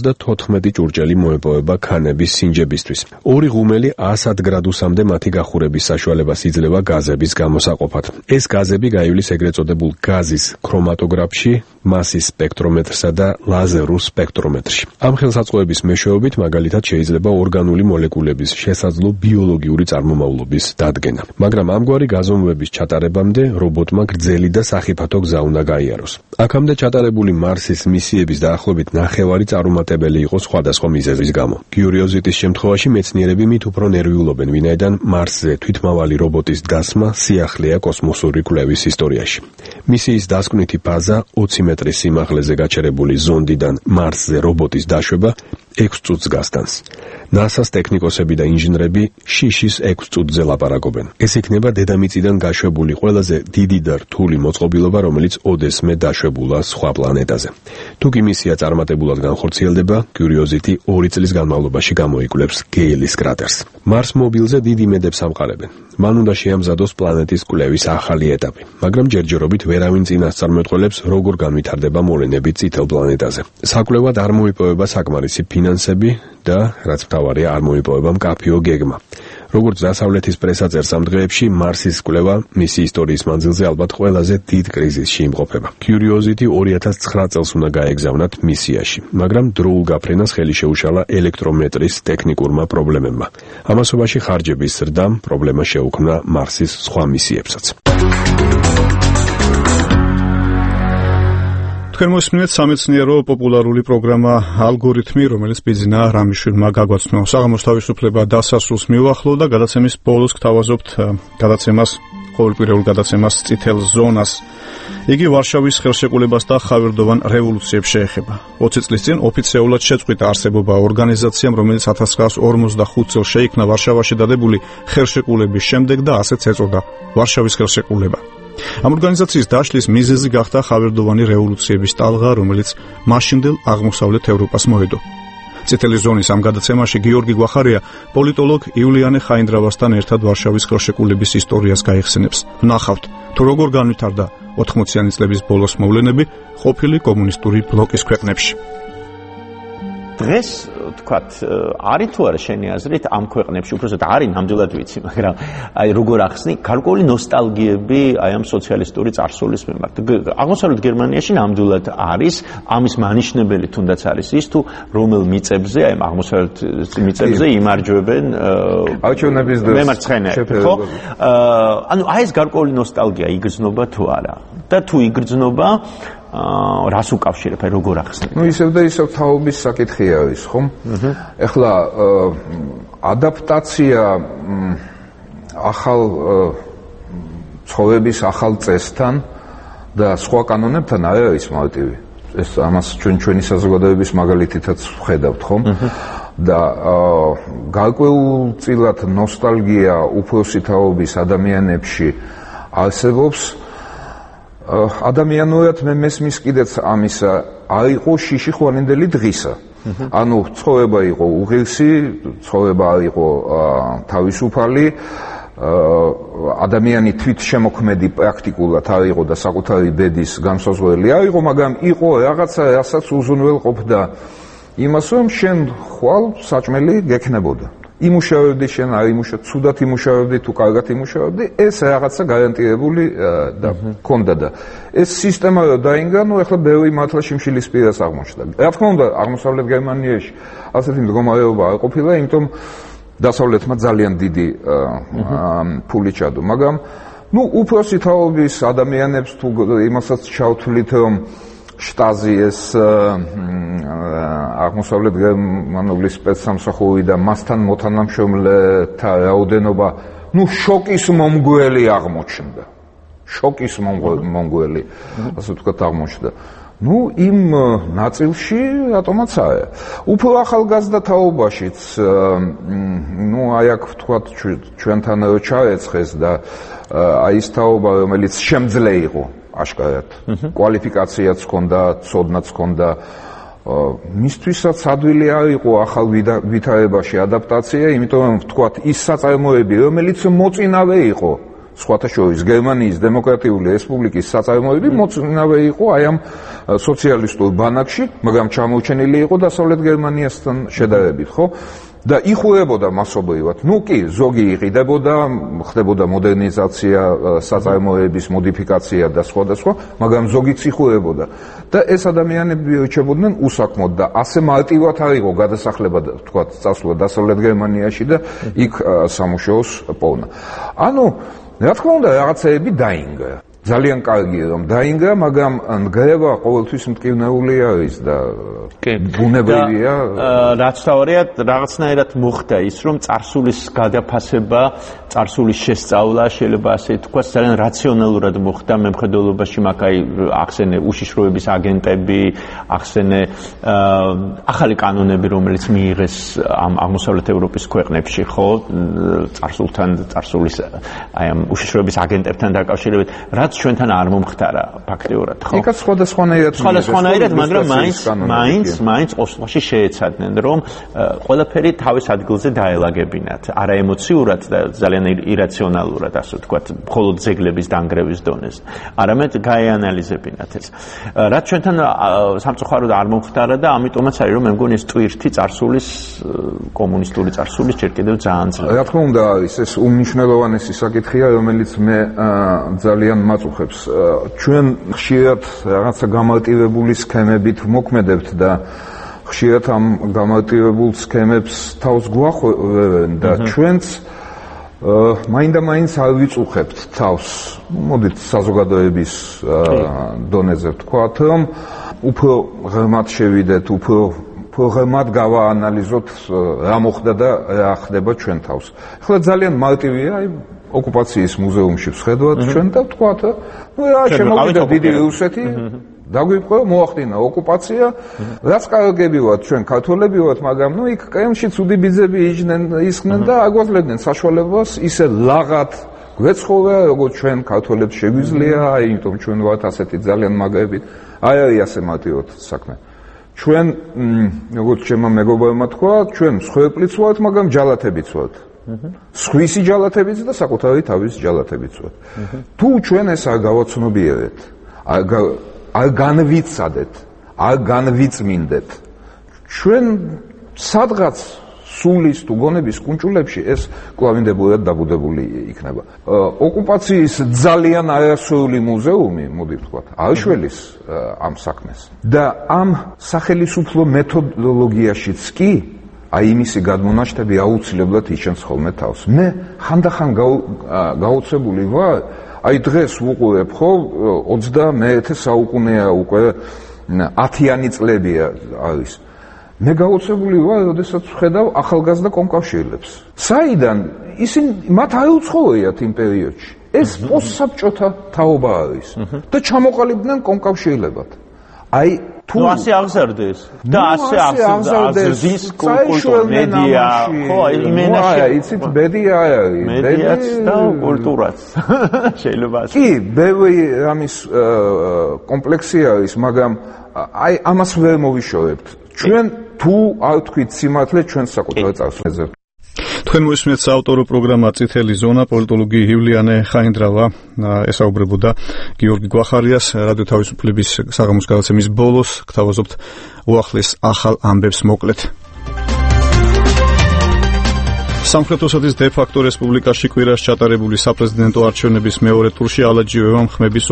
74 ჭურჭელი მოეპოვება ქანების სინჯებისთვის. ორი ღუმელი 100 გრადუსამდე მათი გახურების საშუალებას იძლევა გაზების გამოსაყოფად. ეს გაზები გაივლის ეგრეთ წოდებულ გაზის ქრომატოგრაფში, მასის სპექტრომეტრსა და ლაზერულ სპექტრომეტრში. ამ ხელსაწყოების მეშვეობით მაგალითად შეიძლება ორგანული მოლეკულების შესაძლო ბიოლოგიური წარმომავლობის დადგენა. მაგრამ ამგვარი გაზომვების ჩატარებამდე რობოტმა გრძელი და სახიფათო გზა უნდა გაიაროს. აქამდე ჩატარებული მარსის მისიების დაახლოებით ნახევარი წარუმატებელი იყო სხვადასხვა მიზეზის გამო. კიურიოზიტის შემთხვევაში მეცნიერები მით უფრო ნერვიულობენ, ვინაიდან მარსზე თვითმავალი რობოტის დასმა სიახლეა კოსმოსური კვლევის ისტორიაში. მისიის დასკვნითი ფაზა 20 მეტრის სიმაღლეზე გაჩერებული ზონდიდან მარსზე რობოტის დაშვება 6 წუთს გასტანს. NASA-ს ტექნიკოსები და ინჟინრები შიშის 6 წუთზე ლაპარაკობენ. ეს იქნება დედამიწიდან გაშვებული ყველაზე დიდი და რთული მოწყობილობა, რომელიც ოდესმე დაშვებულა სხვა პლანეტაზე. თუ კი მისია წარმატებულად განხორციელდება, კიურიოზიტი 2 წლის განმავლობაში გამოიკვლევს გეილის კრატერს. მარს მობილზე დიდ იმედებს ამყარებენ. მან უნდა შეამზადოს პლანეტის კვლევის ახალი ეტაპი, მაგრამ ჯერჯერობით ვერავინ წინასწარმეტყველებს, როგორ განვითარდება მოვლენები წითელ პლანეტაზე. საკვლევად არ მოიპოვება საკმარისი ფინანსები და, რაც მთავარია, არ მოიპოვება მკაფიო გეგმა. როგორც დასავლეთის პრესა წერს ამ დღეებში, მარსის კვლევა მისი ისტორიის მანძილზე ალბათ ყველაზე დიდ კრიზისში იმყოფება. კიურიოზიტი 2009 წელს უნდა გაეგზავნათ მისიაში, მაგრამ დროულ გაფრენას ხელი შეუშალა ელექტრომეტრის ტექნიკურმა პრობლემებმა. ამასობაში ხარჯების ზრდამ პრობლემა შეუქმნა მარსის სხვა მისიებსაც. თქვენ მოსმენთ სამეცნიერო პოპულარული პროგრამა ალგორითმი, რომელიც ბიძინა რამიშვილმა გაგვაცნო. საღამოს თავისუფლება დასასრულს მიუახლოვდა, გადაცემის ბოლოს გთავაზობთ გადაცემას, ყოველკვირეულ გადაცემას წითელ ზონას. იგი ვარშავის ხელშეკრულებას და ხავერდოვან რევოლუციებს შეეხება. 20 წლის წინ ოფიციალურად შეწყვიტა არსებობა ორგანიზაციამ, რომელიც 1945 წელს შეიქმნა ვარშავაში დადებული ხელშეკრულების შემდეგ და ასეც ეწოდა ვარშავის ხელშეკრულება. ამ ორგანიზაციის დაშლის მიზეზი გახდა ხავერდოვანი რევოლუციების ტალღა, რომელიც მაშინდელ აღმოსავლეთ ევროპას მოედო. წითელი ზონის ამ გადაცემაში გიორგი გვახარია პოლიტოლოგ იულიანე ხაინდრავასთან ერთად ვარშავის ხელშეკრულების ისტორიას გაიხსენებს. ვნახავთ, თუ როგორ განვითარდა 80-იანი წლების ბოლოს მოვლენები ყოფილი კომუნისტური ბლოკის ქვეყნებში. დღეს თქვათ არის თუ არა შენი აზრით ამ ქვეყნებში, უბრალოდ არის, ნამდვილად ვიცი, მაგრამ აი როგორ ახსნი, გარკვეული ნოსტალგიები აი ამ სოციალისტური წარსულის მიმართ. აღმოსავლეთ გერმანიაში ნამდვილად არის, ამის მანიშნებელი თუნდაც არის ის, თუ რომელ მიწებზე, აი აღმოსავლეთ მიწებზე იმარჯვებენ არჩევნების დროს მემარცხენეები, ხო? ანუ აი ეს გარკვეული ნოსტალგია იგრძნობა თუ არა? და თუ იგრძნობა რას უკავშირებ, აი როგორ ახსნი? ნუ ისევ და ისევ თაობის საკითხია ის, ხო? ეხლა ადაპტაცია ახალ ცხოვრების ახალ წესთან და სხვა კანონებთან არის მოტივი. ეს ამას ჩვენი საზოგადოების მაგალითითაც ვხედავთ, ხო? და გარკვეულწილად ნოსტალგია უფროსი თაობის ადამიანებში არსებობს. ადამიანურად მე მესმის კიდეც ამისა, არ იყო შიში ხვალინდელი დღისა. ანუ ცხოვრება იყო უღირსი, ცხოვრება იყო თავისუფალი, ადამიანი თვითშემოქმედი პრაქტიკულად არ იყო და საკუთარი ბედის განსაზღვრელი არ იყო, მაგრამ იყო რაღაცა, რასაც უზრუნველყოფდა იმას, რომ შენ ხვალ საჭმელი გექნებოდა. იმუშავებდი შენ, არ იმუშავებდი, ცუდად იმუშავებდი თუ კარგად იმუშავებდი, ეს რაღაცა გარანტირებული და ჰქონდა და ეს სისტემა რო დაინგრა, ნუ ახლა ბევრი მართლა შიმშილის პირას აღმოჩნდა. რა თქმა უნდა, აღმოსავლეთ გერმანიაში ასეთი მდგომარეობა არ ყოფილა, იმიტომ დასავლეთმა ძალიან დიდი ფული ჩადო, მაგრამ ნუ უფროსი თაობის ადამიანებს თუ იმასაც ჩავთვლით, რომ შტაზი ეს აღმოსავლეთ გერმანული სპეცსამსახური და მასთან მოთანამშრომლეთა რაოდენობა, ნუ შოკის მომგვრელი აღმოჩნდა. შოკის მომგვრელი, ასე ვთქვათ, აღმოჩნდა. ნუ იმ ნაწილში რატომაც არა. უფრო ახალგაზრდა თაობაშიც, ნუ აი აქ ვთქვათ ჩვენთან რო ჩაეცხეს და აი ის თაობა, რომელიც შემძლე იყო აშკარად. კვალიფიკაციაც ჰქონდა, ცოდნაც ჰქონდა. მისთვისაც ადვილი არ იყო ახალ ვითარებაში ადაპტაცია, იმიტომ რომ ვთქვათ ის საწარმოები, რომელიც მოწინავე იყო სხვათა შორის გერმანიის დემოკრატიული რესპუბლიკის საწარმოები მოწინავე იყო აი ამ სოციალისტურ ბანაკში, მაგრამ ჩამოუჩენილი იყო დასავლეთ გერმანიასთან შედარებით, ხო? და იხურებოდა მასობრივად. ნუ კი, ზოგი იყიდებოდა, ხდებოდა მოდერნიზაცია, საწარმოების მოდიფიკაცია და სხვა, მაგრამ ზოგიც იხურებოდა. და ეს ადამიანები რჩებოდნენ უსაქმოდ და ასე მარტივად არ იყო გადასახლება, თქვათ, წასვლა დასავლეთ გერმანიაში და იქ სამუშაოს პოვნა. ანუ რა თქმა უნდა, რაღაცეები დაინგრა. ძალიან კარგია რომ დაინგრა, მაგრამ ნგრევა ყოველთვის მტკივნეული არის და ბუნებრივია. რაც თავარია, რაღაცნაირად მოხდა ის, რომ წარსულის გადაფასება, წარსულის შესწავლა შეიძლება ასე თქვას, ძალიან რაციონალურად მოხდა მემხედველობაში, მაგაი ახსენე უშიშროების აგენტები, ახსენე ახალი კანონები, რომელიც მიიღეს ამ აღმოსავლეთ ევროპის ქვეყნებში, ხო, წარსულთან, წარსულის აი ამ უშიშროების აგენტებთან დაკავშირებით, რაც ჩვენთან არ მომხდარა ფაქტიურად, ხო? იქაც სხვადასხვანაირად, მაგრამ მაინც ოსლოში შეეცადნენ, რომ ყველაფერი თავის ადგილზე დაელაგებინათ, არაემოციურად და ძალიან ირაციონალურად, ასე ვთქვათ, მხოლოდ ძეგლების დანგრევის დონეზე, არამედ გაეანალიზებინათ ეს. რაც ჩვენთან სამწუხაროდ არ მომხდარა და ამიტომაც არის, რომ მე მგონი ეს ტვირთი წარსულის კომუნისტური წარსულის ჯერ კიდევ ძალიან ძლიერი. რა თქმა უნდა, ეს უმნიშვნელოვანესი საკითხია, რომელიც მე ძალიან მაწუხებს. ჩვენ ხშირად რაღაცა გამარტივებული სქემებით მოქმედებთ და ხშირად ამ გამარტივებულ სქემებს თავს გვახვევენ და ჩვენც მაინდა-მაინც არ ვიწუხებთ თავს. მოდით საზოგადოების დონეზე ვთქვათ, რომ უფრო ღრმად შევიდეთ, უფრო ღრმად გავაანალიზოთ რა მოხდა და რა ხდება ჩვენ თავს. ახლა ძალიან მარტივია, აი ოკუპაციის მუზეუმში ვხედავთ ჩვენ და ვთქვათ, ნუ რა შემოვიდა დიდი რუსეთი, დაგვიყვება, მოახდინა ოკუპაცია, რაც კარგები ვართ ჩვენ ქართველები ვართ, მაგრამ ნუ იქ კრემლში ცუდი ბიძები ისხნენ და აგვაძლევდნენ საშუალებას ისე ლაღად გვეცხოვა, როგორც ჩვენ ქართველებს შეგვიძლია, იმიტომ ჩვენ ვართ ასეთი ძალიან მაგრებით. არ არის ასე მარტივად საქმე. ჩვენ, როგორც ჩემმა მეგობრებმა თქვა, ჩვენ მსხვერპლიც ვართ, მაგრამ ჯალათებიც ვართ. სხვისი ჯალათებიც და საკუთარი თავის ჯალათებიც ვართ. თუ ჩვენ ეს არ გავაცნობიერეთ, არ განვიცადეთ, არ განვიწმინდეთ, ჩვენ სადღაც სულის თუ გონების კუნჭულებში ეს კლავინდებურად დაბუდებული იქნება. ოკუპაციის ძალიან არასრული მუზეუმი, მოდი ვთქვათ, აღშველის ამ საქმეს. და ამ სახელისუფლო მეთოდოლოგიაშიც კი აი იმისი გადმონაშთები აუცილებლად იჩენს ხოლმე თავს. მე ხანდახან გაუცებული ვარ, აი დღეს ვუყურებ, ხო, 21 საუკუნეა უკვე 10-იანი წლებია არის. მე გაუცებული ვარ, როდესაც ვხედავ ახალგაზრდა კომკავშირლებს. საიდან ისინი მათ არ უცხოვრიათ იმ პერიოდში. ეს პოსტსაბჭოთა თაობა არის და ჩამოყალიბდნენ კომკავშირლებად. აი თუ ასე აღზარდეს და ასე აღზარდეს კულტურა, მედია, ხო, იმენაში იცით, მედია არის, მედიაც და კულტურაც შეიძლება. კი, ბევრი ამის კომპლექსი არის, მაგრამ აი ამას ვერ მოვიშორებთ. ჩვენ თუ არ თქვით სიმართლე ჩვენ საკუთარ წარსულზე. თქვენ მოისმენთ საავტორო პროგრამა წითელი ზონა, პოლიტოლოგი ივლიანე ხაინდრავა ესაუბრებოდა გიორგი გვახარიას რადიო თავისუფლების საღამოს გადაცემის ბოლოს გთავაზობთ უახლეს ახალ ამბებს მოკლედ. სამხრეთ ოსეთის დე-ფაქტო რესპუბლიკაში კვირას ჩატარებული საპრეზიდენტო არჩევნების მეორე ტურში ალაჯიევამ ხმების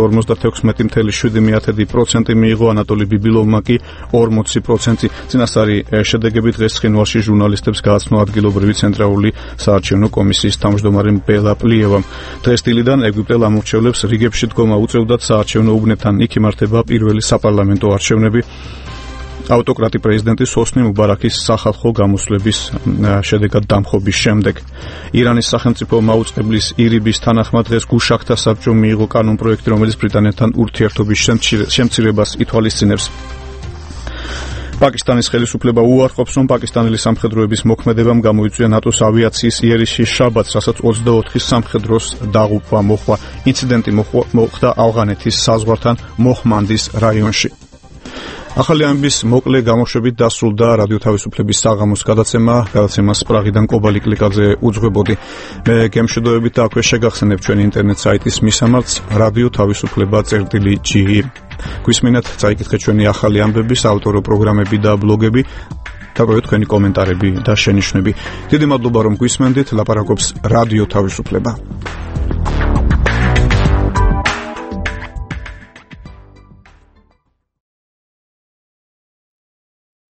56.7% მიიღო, ანატოლი ბიბილოვმა კი 40%. წინასწარი შედეგები დღეს ცხინვალში ჟურნალისტებს გააცნო ადგილობრივი ცენტრალური საარჩევნო კომისიის თავმჯდომარე ბელა პლიევამ. დღეს დილიდან ეგვიპტელ ამორჩევლებს რიგებში დგომა უწევდათ საარჩევნო უბნეთთან. იქ იმართება პირველი საპარლამენტო არჩევნები. ავტოკრატი პრეზიდენტის ჰოსნი მუბარაქის სახალხო გამოსვლების შედეგად დამხობის შემდეგ. ირანის სახელმწიფო მაუწყებლის ირიბის თანახმად დღეს გუშაქთა საბჭომ მიიღო კანონპროექტი, რომელიც ბრიტანეთთან ურთიერთობის შემცირებას ითვალისწინებს. პაკისტანის ხელისუფლება უარყოფს, რომ პაკისტანელი სამხედროების მოქმედებამ გამოიწვია ნატოს ავიაციის იერიში შაბათს, რასაც 24 სამხედროს დაღუპვა მოჰყვა. ინციდენტი მოხდა ავღანეთის საზღვართან მოჰმანდის რაიონში. ახალი ამბის მოკლე გამოშვებით დასრულდა რადიო თავისუფლების საღამოს გადაცემას პრაღიდან კობალი კლიკაძე უძღვებოდი. მე გემშვიდობებით და აქვე შეგახსენებ ჩვენი ინტერნეტ საიტის მისამართს radio.tavisufleba.ge. გვისმინათ, წაიკითხეთ ჩვენი ახალი ამბების ავტორო პროგრამები და ბლოგები. დაგვრევით თქვენი კომენტარები და შენიშვნები. დიდი მადლობა რომ გვისმენდით. ლაპარაკობს რადიო თავისუფლება.